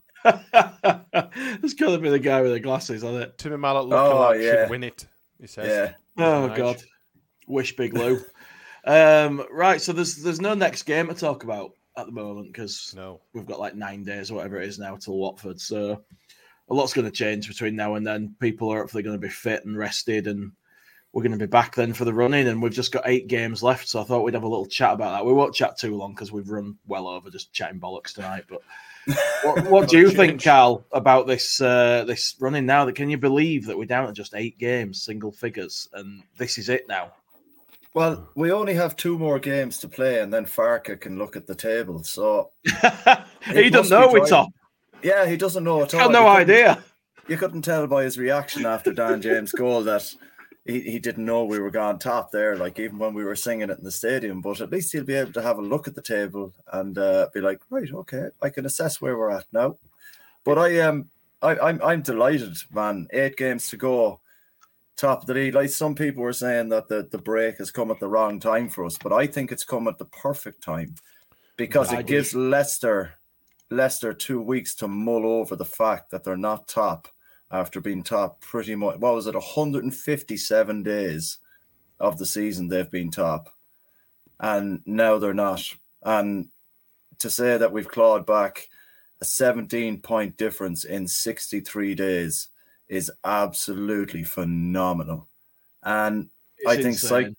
Speaker 6: It's got to be the guy with the glasses on it.
Speaker 7: Timmy Mallett looking like should win it. He says.
Speaker 5: Yeah.
Speaker 6: Oh God. Wish Big Lou. Right, so there's no next game to talk about at the moment because we've got like 9 days or whatever it is now till Watford. So a lot's going to change between now and then. People are hopefully going to be fit and rested, and we're going to be back then for the running. And we've just got 8 games left, so I thought we'd have a little chat about that. We won't chat too long because we've run well over just chatting bollocks tonight. But what do you think, Carl, about this this running now? That can you believe that we're down to just 8 games, single figures, and this is it now?
Speaker 5: Well, we only have 2 more games to play, and then Farke can look at the table. So
Speaker 6: he doesn't know we're top.
Speaker 5: Yeah, he doesn't know at all.
Speaker 6: Got no idea.
Speaker 5: You couldn't tell by his reaction after Dan James' goal that he didn't know we were gone top there. Like even when we were singing it in the stadium, but at least he'll be able to have a look at the table and be like, right, okay, I can assess where we're at now. But I'm delighted, man. 8 games to go. Top of the league. Like some people were saying that the break has come at the wrong time for us, but I think it's come at the perfect time because it gives Leicester 2 weeks to mull over the fact that they're not top after being top pretty much. What was it? 157 days of the season they've been top, and now they're not. And to say that we've clawed back a 17-point difference in 63 days is absolutely phenomenal. And I think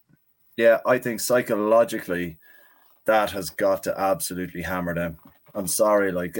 Speaker 5: psychologically that has got to absolutely hammer them. I'm sorry, I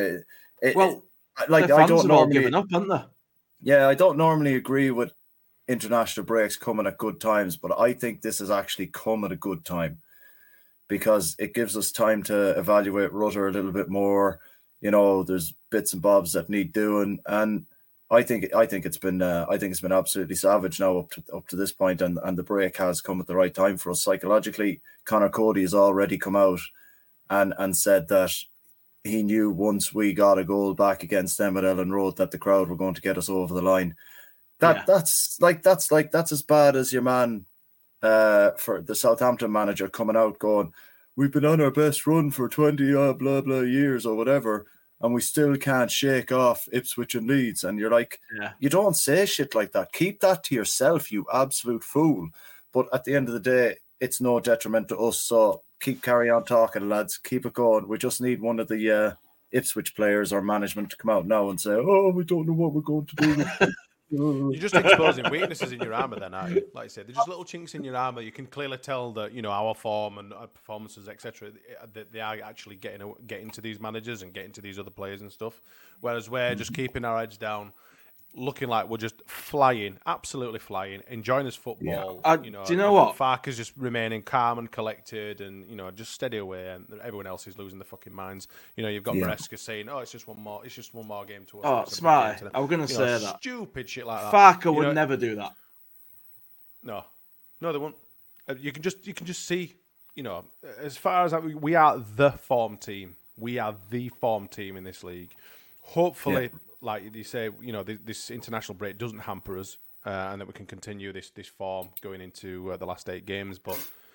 Speaker 5: don't normally
Speaker 6: given up, haven't they?
Speaker 5: Yeah, I don't normally agree with international breaks coming at good times, but I think this has actually come at a good time because it gives us time to evaluate Rutter a little bit more. You know, there's bits and bobs that need doing, and I think it's been absolutely savage now up to this point, and the break has come at the right time for us psychologically. Conor Cody has already come out and said that he knew once we got a goal back against them at Ellen Road that the crowd were going to get us over the line. That's as bad as your man for the Southampton manager coming out going, we've been on our best run for 20 blah blah years or whatever, and we still can't shake off Ipswich and Leeds. And you're like, you don't say shit like that. Keep that to yourself, you absolute fool. But at the end of the day, it's no detriment to us. So carry on talking, lads. Keep it going. We just need one of the Ipswich players or management to come out now and say, oh, we don't know what we're going to do.
Speaker 7: You're just exposing weaknesses in your armour then, aren't you? Like I said, they're just little chinks in your armour. You can clearly tell that, you know, our form and our performances, etc., they are actually getting to these managers and getting to these other players and stuff. Whereas we're just keeping our edge down. looking like we're just flying, absolutely flying, enjoying this football.
Speaker 6: Do you know what?
Speaker 7: Farke's just remaining calm and collected, and just steady away, and everyone else is losing their fucking minds. You've got Maresca saying, "Oh, it's just one more game to us."
Speaker 6: Oh, Smarty, I was going to say that
Speaker 7: stupid shit like that.
Speaker 6: Farke would never do that.
Speaker 7: No, they won't. You can just see, as far as we are the form team. We are the form team in this league. Hopefully, like you say, this international break doesn't hamper us, and that we can continue this form going into the last 8 games. But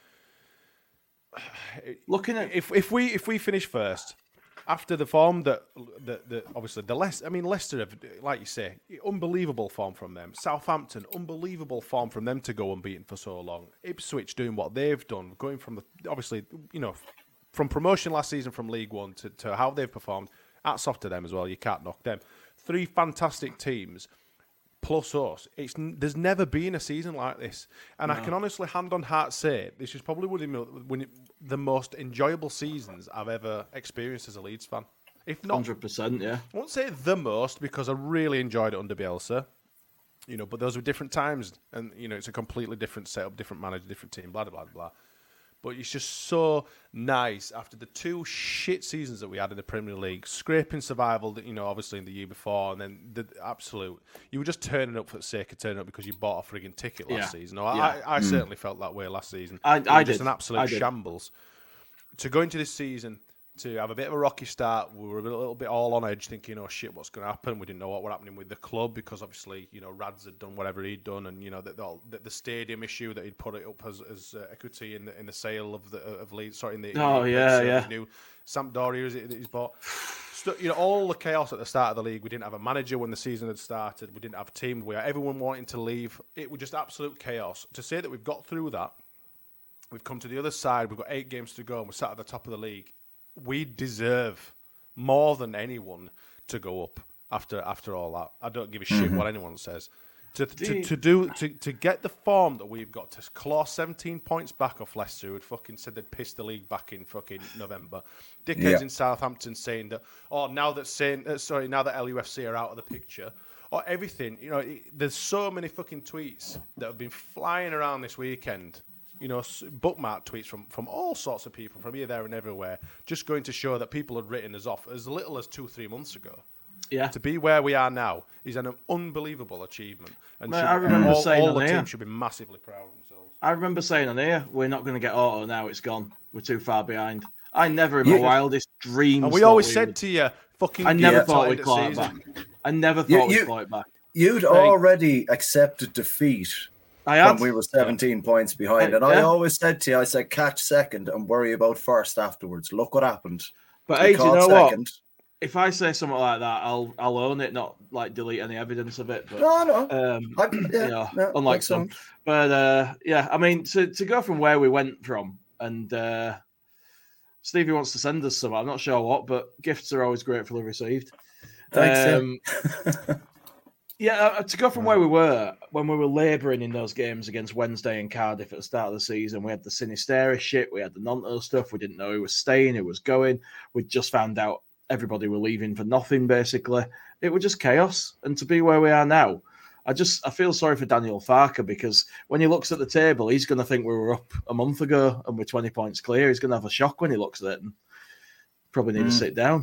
Speaker 6: looking at
Speaker 7: if we finish first after the form that obviously Leicester have, like you say, unbelievable form from them. Southampton, unbelievable form from them to go unbeaten for so long. Ipswich doing what they've done, going from from promotion last season from League One to how they've performed. Hats off to them as well. You can't knock them. 3 fantastic teams, plus us. There's never been a season like this. And I can honestly, hand on heart, say this is probably one of the most enjoyable seasons I've ever experienced as a Leeds fan. If not
Speaker 6: 100%, yeah.
Speaker 7: I won't say the most, because I really enjoyed it under Bielsa. But those were different times. And, it's a completely different setup, different manager, different team, blah, blah, blah, blah. But it's just so nice after the 2 shit seasons that we had in the Premier League, scraping survival, obviously in the year before, and then the absolute, you were just turning up for the sake of turning up because you bought a frigging ticket last season. I certainly felt that way last season.
Speaker 6: I did.
Speaker 7: Just an absolute shambles. To go into this season, to have a bit of a rocky start, we were a little bit all on edge, thinking, "Oh shit, what's going to happen?" We didn't know what was happening with the club because obviously, Rads had done whatever he'd done, and the stadium issue that he'd put it up as equity in the sale of Leeds. Sorry, in the new Sampdoria that he's bought. So, all the chaos at the start of the league. We didn't have a manager when the season had started. We didn't have a team where everyone wanting to leave. It was just absolute chaos. To say that we've got through that, we've come to the other side. We've got 8 games to go, and we're sat at the top of the league. We deserve more than anyone to go up after all that. I don't give a shit what anyone says. To get the form that we've got, to claw 17 points back off Leicester, who had fucking said they'd piss the league back in fucking November. Dickheads in Southampton saying that, now that LUFC are out of the picture, or everything. There's so many fucking tweets that have been flying around this weekend. Bookmark tweets from all sorts of people from here, there, and everywhere, just going to show that people had written us off as little as 2-3 months ago.
Speaker 6: Yeah.
Speaker 7: To be where we are now is an unbelievable achievement. And
Speaker 6: I remember saying
Speaker 7: all the
Speaker 6: team
Speaker 7: should be massively proud of themselves.
Speaker 6: I remember saying on here, we're not going to get auto now, it's gone. We're too far behind. I never in my wildest dreams.
Speaker 7: And we always said to you, fucking.
Speaker 6: I never thought we'd claw it back. I never thought we'd claw it back.
Speaker 5: You'd already accepted defeat. When we were 17 points behind. And I always said to you, I said, catch second and worry about first afterwards. Look what happened.
Speaker 6: But hey, do you know what? If I say something like that, I'll own it, not like delete any evidence of it. But, unlike some. But to go from where we went from, and Stevie wants to send us some. I'm not sure what, but gifts are always gratefully received.
Speaker 5: Thanks.
Speaker 6: To go from where we were when we were labouring in those games against Wednesday and Cardiff at the start of the season, we had the Sinisterra shit, we had the Nanto stuff, we didn't know who was staying, who was going. We just found out everybody were leaving for nothing, basically. It was just chaos. And to be where we are now, I feel sorry for Daniel Farke, because when he looks at the table, he's going to think we were up a month ago and we're 20 points clear. He's going to have a shock when he looks at it and probably need to sit down.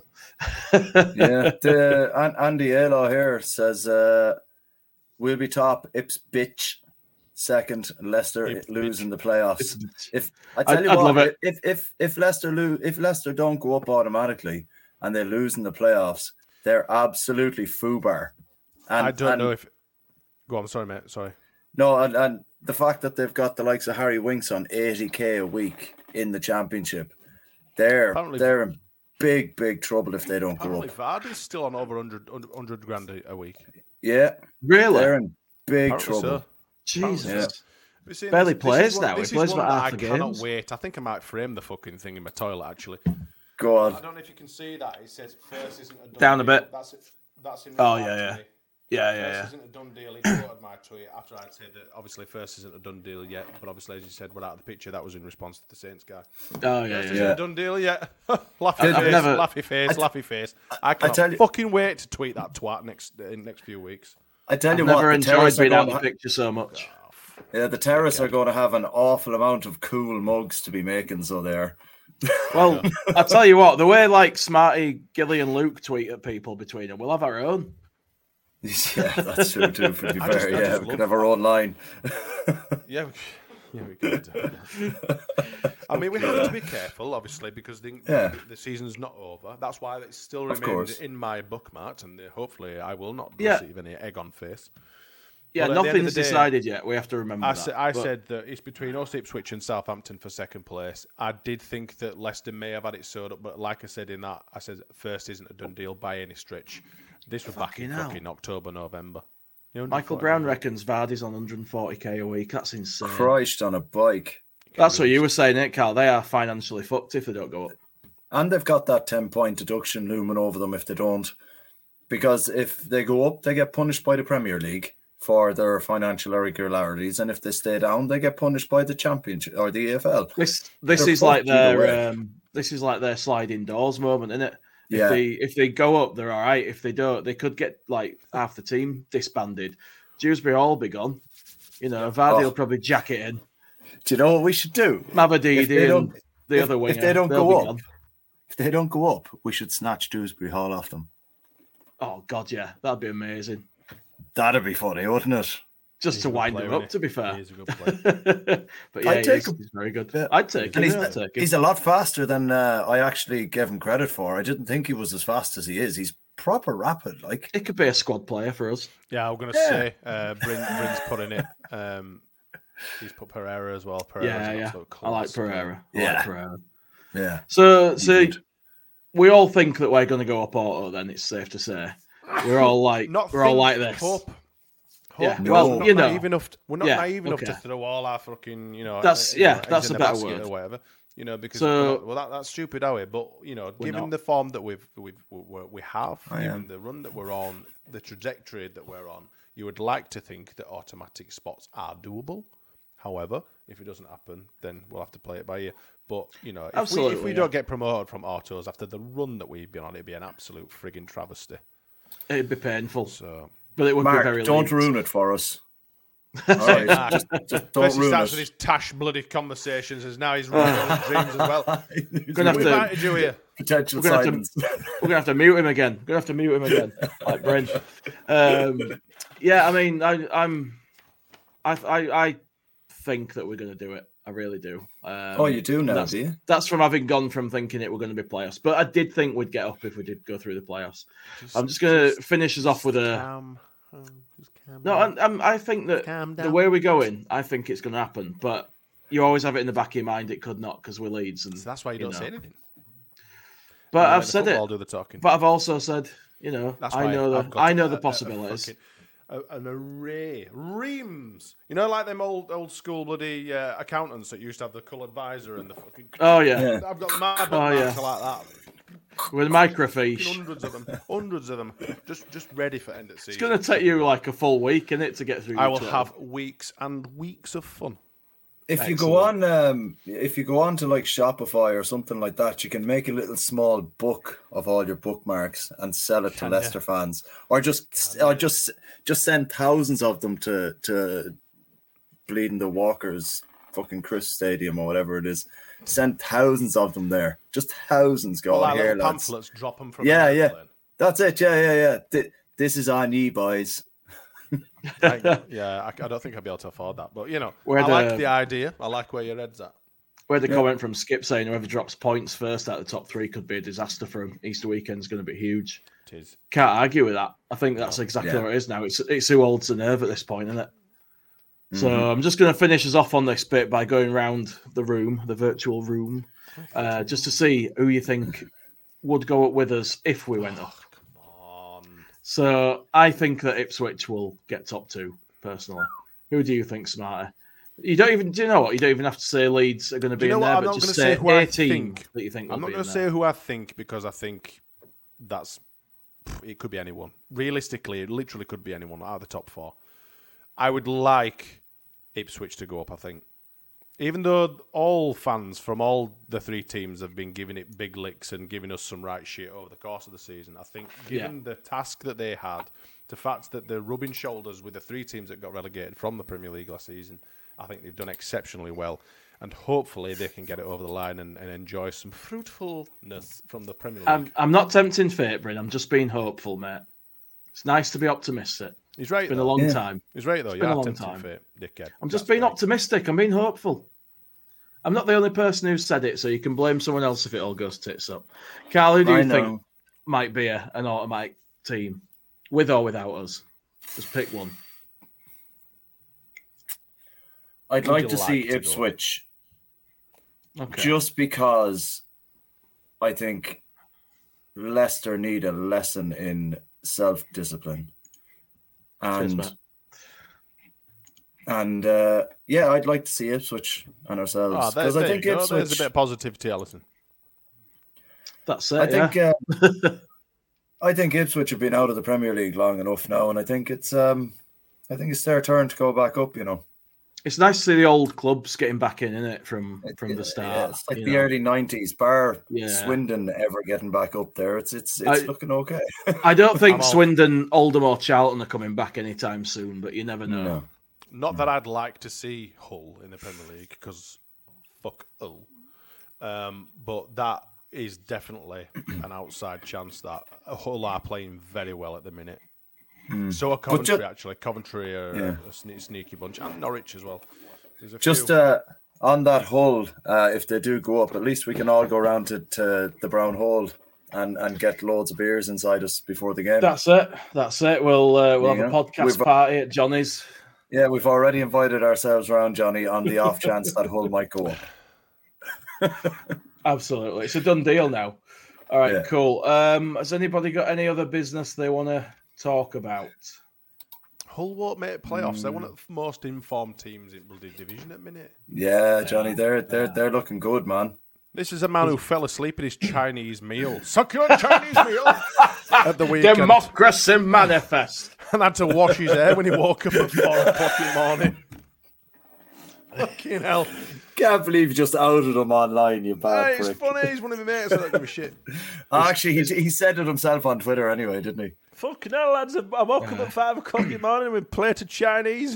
Speaker 5: Andy Elo here says we'll be top. Ips bitch. Second, Leicester losing the playoffs. If Leicester don't go up automatically and they lose in the playoffs, they're absolutely foobar.
Speaker 7: I don't know if. Go on, sorry, mate. Sorry.
Speaker 5: No, and the fact that they've got the likes of Harry Winks on 80k a week in the championship, they're in big trouble if they don't go up.
Speaker 7: Vardy's still on over 100 grand a week.
Speaker 5: Yeah,
Speaker 6: really,
Speaker 5: they're in big trouble.
Speaker 7: So.
Speaker 6: Jesus.
Speaker 7: Yeah.
Speaker 6: Barely plays now. He plays about half the games.
Speaker 7: I cannot wait. I think I might frame the fucking thing in my toilet, actually.
Speaker 5: Go on.
Speaker 7: I don't know if you can see that. It says first isn't a done
Speaker 6: down
Speaker 7: deal.
Speaker 6: a bit.
Speaker 7: That's in
Speaker 6: yeah.
Speaker 7: First isn't a done deal. He quoted my tweet after I'd said that obviously first isn't a done deal yet, but obviously as you said, we're out of the picture. That was in response to the Saints guy. Isn't a done deal yet. Laughy face. I cannot fucking wait to tweet that twat next few weeks.
Speaker 5: I tell you
Speaker 6: I've
Speaker 5: what,
Speaker 6: never
Speaker 5: the
Speaker 6: enjoyed
Speaker 5: Terrace
Speaker 6: being
Speaker 5: are
Speaker 6: out
Speaker 5: going
Speaker 6: of the picture so much.
Speaker 5: Yeah, the Terrace are going to have an awful amount of cool mugs to be making, so there.
Speaker 6: Well, I'll tell you what, the way like Smarty, Gilly and Luke tweet at people between them, we'll have our own.
Speaker 5: Yeah, that's true too, to be fair. We could have our own line.
Speaker 7: Yeah, we could. I mean, we have to be careful, obviously, because the season's not over. That's why it still remains in my bookmarks, and hopefully I will not receive any egg on face.
Speaker 6: Yeah, nothing's decided yet. We have to remember that.
Speaker 7: I said that it's between us, Ipswich and Southampton for second place. I did think that Leicester may have had it sewed up, but like I said I said first isn't a done deal by any stretch. This was back in fucking October, November.
Speaker 6: Michael Brown reckons Vardy's on 140k a week. That's insane.
Speaker 5: Christ on a bike.
Speaker 6: That's what you were saying, it, Carl. They are financially fucked if they don't go up.
Speaker 5: And they've got that 10-point deduction looming over them if they don't. Because if they go up, they get punished by the Premier League for their financial irregularities, and if they stay down, they get punished by the Championship or the EFL.
Speaker 6: This is like their sliding doors moment, isn't it?
Speaker 5: Yeah.
Speaker 6: If they go up, they're all right. If they don't, they could get like half the team disbanded. Dewsbury all be gone. Vardy will probably jack it in.
Speaker 5: Do you know what we should do?
Speaker 6: Mavadidi and the other winger.
Speaker 5: If they don't go up, we should snatch Dewsbury Hall off them.
Speaker 6: Oh God, yeah, that'd be amazing.
Speaker 5: That'd be funny, wouldn't it?
Speaker 6: Just to wind him up, to be fair.
Speaker 7: He's a good player.
Speaker 6: But yeah, he's very good. Yeah. I'd take him.
Speaker 5: He's a lot faster than I actually gave him credit for. I didn't think he was as fast as he is. He's proper rapid. Like,
Speaker 6: it could be a squad player for us.
Speaker 7: Yeah, I'm going to say Bryn's putting it. He's put Pereira as well. Pereira's
Speaker 6: I like Pereira.
Speaker 5: Yeah.
Speaker 6: So we all think that we're going to go up auto. Then it's safe to say we're all like this.
Speaker 7: Hope.
Speaker 6: Yeah,
Speaker 7: well, we're not naive enough. We're not naive enough to throw all our fucking,
Speaker 6: That's a better word
Speaker 7: or whatever. Because that's stupid, are we? But given the form that we have, given the run that we're on, the trajectory that we're on, you would like to think that automatic spots are doable. However, if it doesn't happen, then we'll have to play it by ear. But if we don't get promoted from autos after the run that we've been on, it'd be an absolute frigging travesty.
Speaker 6: It'd be painful.
Speaker 7: So.
Speaker 6: But it would
Speaker 5: Mark,
Speaker 6: be very
Speaker 5: don't ruin it for us. All right, just don't ruin it.
Speaker 7: With his tash bloody conversations, as now he's ruining his dreams as well.
Speaker 6: We're gonna have
Speaker 7: you here.
Speaker 5: Potential
Speaker 6: we're gonna have to mute him again. Like Brent. Yeah, I mean, I think that we're gonna do it. I really do.
Speaker 5: You do now, do you?
Speaker 6: That's from having gone from thinking it were going to be playoffs. But I did think we'd get up if we did go through the playoffs. I'm just going to finish us off with a... I think that the way we're going, I think it's going to happen. But you always have it in the back of your mind, it could not because we're Leeds. And
Speaker 7: so that's why you don't say anything.
Speaker 6: But I've said it.
Speaker 7: Do the talking.
Speaker 6: But I've also said, I know the possibilities.
Speaker 7: An array, reams. Like them old school bloody accountants that used to have the coloured visor and the fucking.
Speaker 6: Oh yeah.
Speaker 7: I've got my like that.
Speaker 6: With microfiche.
Speaker 7: Hundreds of them, just ready for end of season.
Speaker 6: It's going to take you like a full week, innit, to get through.
Speaker 7: I will have weeks and weeks of fun.
Speaker 5: If you go on to like Shopify or something like that, you can make a little small book of all your bookmarks and sell it to Leicester fans, or just send thousands of them to Bleeding the Walkers, fucking Chris Stadium or whatever it is. Send thousands of them there, just thousands. Going here, lads.
Speaker 7: Pamphlets, drop them from.
Speaker 5: Yeah. That's it. Yeah. This is on ye, boys.
Speaker 7: I don't think I'd be able to afford that, but I like the idea. I like where your head's at.
Speaker 6: We had a comment from Skip saying whoever drops points first out of the top three could be a disaster for him. Easter weekend's going to be huge.
Speaker 7: It is.
Speaker 6: Can't argue with that. I think that's exactly what it is now. It's who holds the nerve at this point, isn't it? Mm-hmm. So I'm just going to finish us off on this bit by going around the room, the virtual room, just to see who you think would go up with us if we went up. So I think that Ipswich will get top two, personally. Who do you think, Smarty? Do you know what? You don't even have to say Leeds are going to be in there, but just say a team that you think will be in there.
Speaker 7: I'm not going to say who I think, because I think it could be anyone. Realistically, it literally could be anyone out of the top four. I would like Ipswich to go up, I think. Even though all fans from all the three teams have been giving it big licks and giving us some right shit over the course of the season, I think given the task that they had the fact that they're rubbing shoulders with the 3 teams that got relegated from the Premier League last season. I think they've done exceptionally well, and hopefully they can get it over the line and enjoy some fruitfulness from the Premier League.
Speaker 6: I'm not tempting fate, Bryn. I'm just being hopeful, mate. It's nice to be optimistic.
Speaker 7: He's right.
Speaker 6: It's been a long time.
Speaker 7: He's right, though.
Speaker 6: It's
Speaker 7: You
Speaker 6: been a
Speaker 7: are
Speaker 6: long
Speaker 7: tempting
Speaker 6: time.
Speaker 7: fate, dickhead.
Speaker 6: I'm just being optimistic. I'm being hopeful. I'm not the only person who said it, so you can blame someone else if it all goes tits up. Carl, who do you think might be an automatic team, with or without us? Just pick one.
Speaker 5: I'd like to see Ipswich, just because I think Leicester need a lesson in self-discipline. And I'd like to see Ipswich and ourselves, because I think Ipswich.
Speaker 7: There's a bit of positivity, Alison.
Speaker 6: That's it.
Speaker 5: I think Ipswich have been out of the Premier League long enough now, and I think it's their turn to go back up.
Speaker 6: It's nice to see the old clubs getting back in, isn't it? From the start.
Speaker 5: Yeah, it's like the early '90s, bar Swindon ever getting back up there. It's looking okay.
Speaker 6: I don't think Swindon, Oldham, or Charlton are coming back anytime soon, but you never know.
Speaker 5: No.
Speaker 7: Not that I'd like to see Hull in the Premier League, because fuck Hull. But that is definitely an outside chance that Hull are playing very well at the minute. So are Coventry, actually. Coventry are a sneaky bunch, and Norwich as well.
Speaker 5: Just on that Hull, if they do go up, at least we can all go around to the Brown Hole and get loads of beers inside us before the game.
Speaker 6: That's it. We'll have a podcast party at Johnny's.
Speaker 5: Yeah, we've already invited ourselves around, Johnny, on the off chance that Hull might go up.
Speaker 6: Absolutely. It's a done deal now. All right, cool. Has anybody got any other business they want to talk about?
Speaker 7: Hull won't make playoffs. They're one of the most informed teams in bloody division at the minute.
Speaker 5: Yeah, Johnny, they're looking good, man.
Speaker 7: This is a man who fell asleep at his Chinese meal. Succulent Chinese meal at the weekend.
Speaker 6: Democracy manifest.
Speaker 7: And had to wash his hair when he woke up at 4 o'clock in the morning. Fucking hell.
Speaker 5: Can't believe you just outed him online, you bad prick.
Speaker 7: It's funny, he's one of my mates, I don't give a shit.
Speaker 5: Actually, he said it himself on Twitter anyway, didn't he?
Speaker 7: Fucking hell, lads, I woke up at 5 o'clock in the morning with plated Chinese.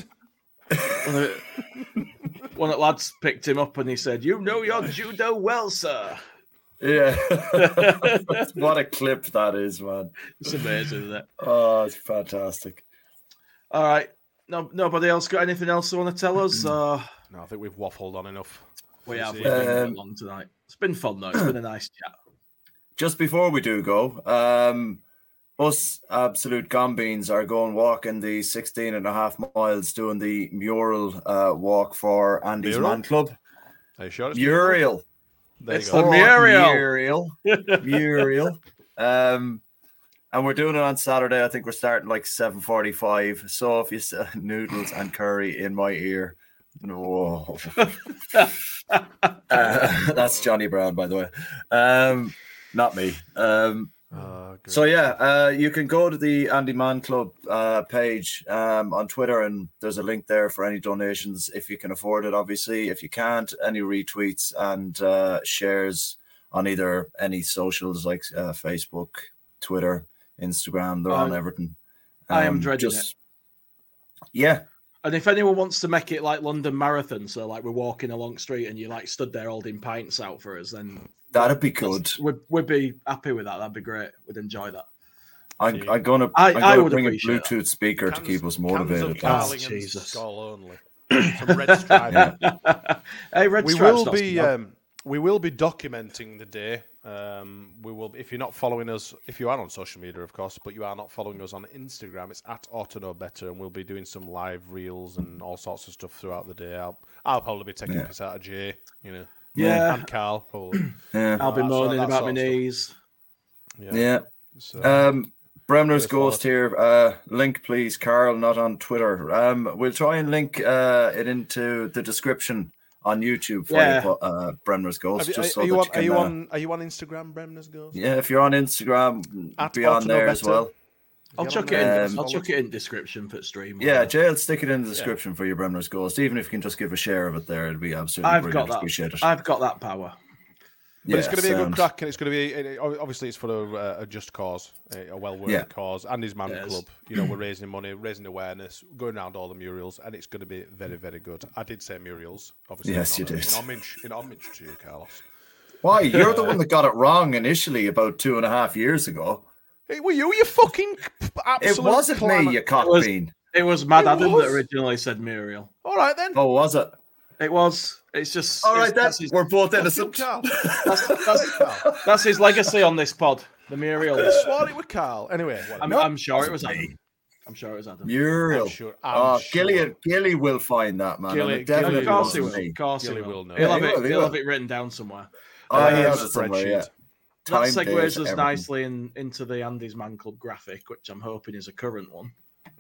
Speaker 6: One of the lads picked him up and he said, "You know your judo well, sir."
Speaker 5: Yeah. What a clip that is, man.
Speaker 6: It's amazing, isn't it?
Speaker 5: Oh, it's fantastic.
Speaker 6: All right. No, nobody else got anything else they want to tell us?
Speaker 7: No, I think we've waffled on enough.
Speaker 6: We have. We've been long tonight. It's been fun, though. It's been a nice chat.
Speaker 5: Just before we do go, us Absolute Gombeans are going walking the 16.5 miles, doing the mural walk for Andy's Man Club.
Speaker 7: Are you sure?
Speaker 5: Muriel.
Speaker 6: It's the Muriel.
Speaker 5: Muriel. And we're doing it on Saturday. I think we're starting like 7:45. So if you say noodles and curry in my ear, no. That's Johnny Brown, by the way. Not me. So yeah, you can go to the Andy Man Club page on Twitter, and there's a link there for any donations if you can afford it. Obviously, if you can't, any retweets and shares on either any socials like Facebook, Twitter, Instagram. They're on everything.
Speaker 6: I am dreading it.
Speaker 5: Yeah.
Speaker 6: And if anyone wants to make it like London Marathon, so like we're walking along street and you like stood there holding pints out for us, then
Speaker 5: that'd be good.
Speaker 6: We'd be happy with that. That'd be great. We'd enjoy that.
Speaker 5: I'm gonna bring a Bluetooth speaker to keep us motivated.
Speaker 7: Jesus. Only. Some red stripe.
Speaker 6: Hey, red stripe.
Speaker 7: We will be documenting the day. We will, if you're not following us, if you are on social media, of course, but you are not following us on Instagram, it's at @AutoKnowBetter, and we'll be doing some live reels and all sorts of stuff throughout the day. I'll probably be taking piss out of Jay, and Carl. Probably.
Speaker 5: Yeah,
Speaker 6: I'll be moaning about my knees.
Speaker 5: Yeah. So, Bremner's Ghost here. Link, please, Carl, not on Twitter. We'll try and link it into the description on YouTube for Bremner's Ghost.
Speaker 7: Are you on Instagram, Bremner's Ghost?
Speaker 5: Yeah, if you're on Instagram, be on there as well.
Speaker 6: I'll chuck it in. I'll chuck it in description for stream.
Speaker 5: Yeah, Jay will stick it in the description for your Bremner's Ghost. Even if you can just give a share of it there, it'd be absolutely brilliant. Appreciate it.
Speaker 6: I've got that power.
Speaker 7: But it's going to be a good crack, and it's going to be obviously it's for a just cause, a well-worthy cause. Andy's Man Club, we're raising money, raising awareness, going around all the murals, and it's going to be very, very good. I did say murals, obviously.
Speaker 5: Yes, you did.
Speaker 7: In homage to you, Carlos.
Speaker 5: Why? You're the one that got it wrong initially about 2.5 years ago.
Speaker 7: Hey, were you fucking absolute?
Speaker 5: It wasn't me, you cockbean.
Speaker 6: It was Mad Adam that originally said Muriel.
Speaker 7: All right then.
Speaker 5: Oh, was it?
Speaker 6: It was. It's just.
Speaker 5: All right, we're both innocent.
Speaker 6: That's his legacy on this pod. The Muriel.
Speaker 7: I swore it was Carl. Anyway,
Speaker 6: I'm sure it was Adam. I'm sure it was Adam.
Speaker 5: Muriel.
Speaker 7: I'm sure.
Speaker 5: Gilly will find that, man.
Speaker 6: Of course he will. Of course he will. He'll have it written down somewhere.
Speaker 5: Oh, he has it somewhere, yeah.
Speaker 6: That segues us nicely into the Andy's Man Club graphic, which I'm hoping is a current one.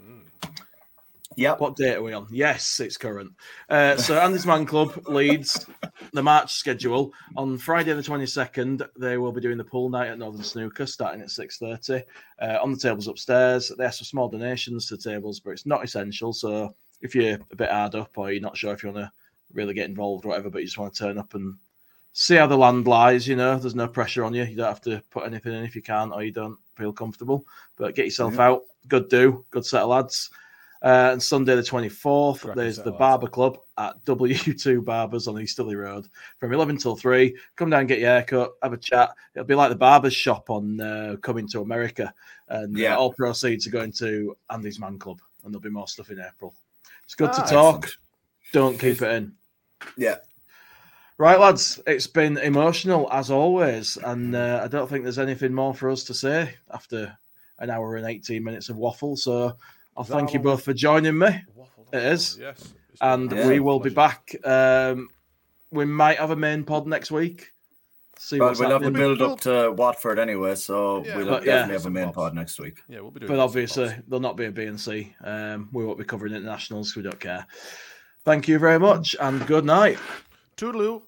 Speaker 5: Yep.
Speaker 6: What date are we on? Yes, it's current. So Andy's Man Club leads the March schedule. On Friday the 22nd, they will be doing the pool night at Northern Snooker, starting at 6:30. On the tables upstairs, they ask for small donations to tables, but it's not essential. So if you're a bit hard up or you're not sure if you want to really get involved or whatever, but you just want to turn up and see how the land lies, there's no pressure on you. You don't have to put anything in if you can't or you don't feel comfortable. But get yourself out. Good set of lads. And Sunday the 24th, there's the Barber Club at W2 Barbers on Easterly Road from 11 till 3. Come down, get your haircut, have a chat. It'll be like the barber's shop on Coming to America. And all proceeds are going to Andy's Man Club. And there'll be more stuff in April. It's good to talk. Excellent. Don't keep it in.
Speaker 5: Yeah.
Speaker 6: Right, lads, it's been emotional as always, and I don't think there's anything more for us to say after an hour and 18 minutes of waffle. So I'll thank you both for joining me. It is.
Speaker 7: Yes.
Speaker 6: And we will be back. We might have a main pod next week.
Speaker 5: We'll have the build up to Watford anyway, so we'll definitely have a main pod next week.
Speaker 7: Yeah, we'll be doing.
Speaker 6: But obviously, there'll not be a B&C. We won't be covering internationals, so we don't care. Thank you very much, and good night.
Speaker 7: Toodaloo.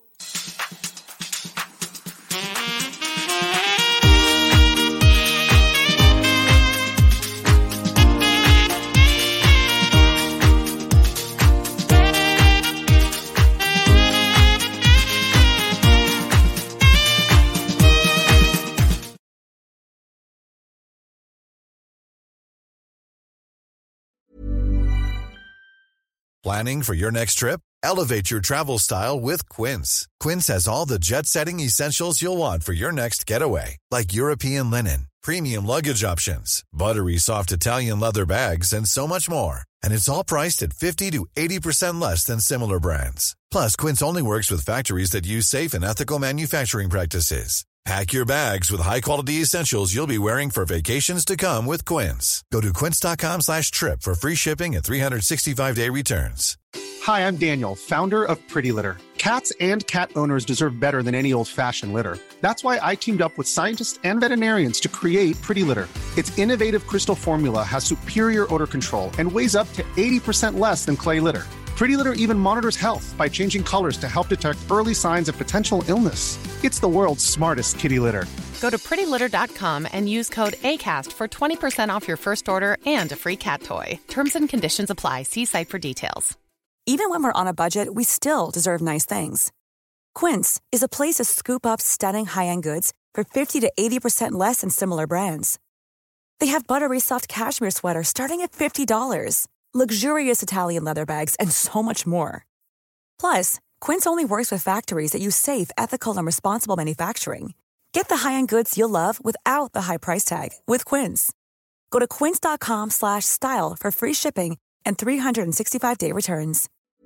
Speaker 18: Planning for your next trip? Elevate your travel style with Quince. Quince has all the jet-setting essentials you'll want for your next getaway, like European linen, premium luggage options, buttery soft Italian leather bags, and so much more. And it's all priced at 50 to 80% less than similar brands. Plus, Quince only works with factories that use safe and ethical manufacturing practices. Pack your bags with high-quality essentials you'll be wearing for vacations to come with Quince. Go to quince.com/trip for free shipping and 365-day returns.
Speaker 19: Hi, I'm Daniel, founder of Pretty Litter. Cats and cat owners deserve better than any old-fashioned litter. That's why I teamed up with scientists and veterinarians to create Pretty Litter. Its innovative crystal formula has superior odor control and weighs up to 80% less than clay litter. Pretty Litter even monitors health by changing colors to help detect early signs of potential illness. It's the world's smartest kitty litter.
Speaker 20: Go to prettylitter.com and use code ACAST for 20% off your first order and a free cat toy. Terms and conditions apply. See site for details.
Speaker 21: Even when we're on a budget, we still deserve nice things. Quince is a place to scoop up stunning high-end goods for 50 to 80% less than similar brands. They have buttery soft cashmere sweaters starting at $50, luxurious Italian leather bags, and so much more. Plus, Quince only works with factories that use safe, ethical, and responsible manufacturing. Get the high-end goods you'll love without the high price tag with Quince. Go to quince.com/style for free shipping and 365-day returns.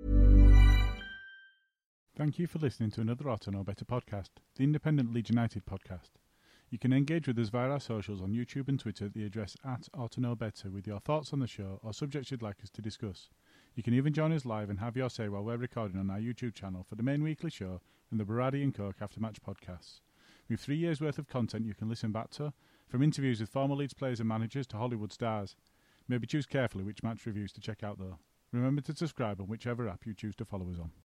Speaker 22: Thank you for listening to another Ought to Know Better podcast, the independent Leeds United podcast. You can engage with us via our socials on YouTube and Twitter at the address @OughToKnowBetter with your thoughts on the show or subjects you'd like us to discuss. You can even join us live and have your say while we're recording on our YouTube channel for the main weekly show and the Baradi and Coke After-Match podcasts. We have 3 years' worth of content you can listen back to, from interviews with former Leeds players and managers to Hollywood stars. Maybe choose carefully which match reviews to check out though. Remember to subscribe on whichever app you choose to follow us on.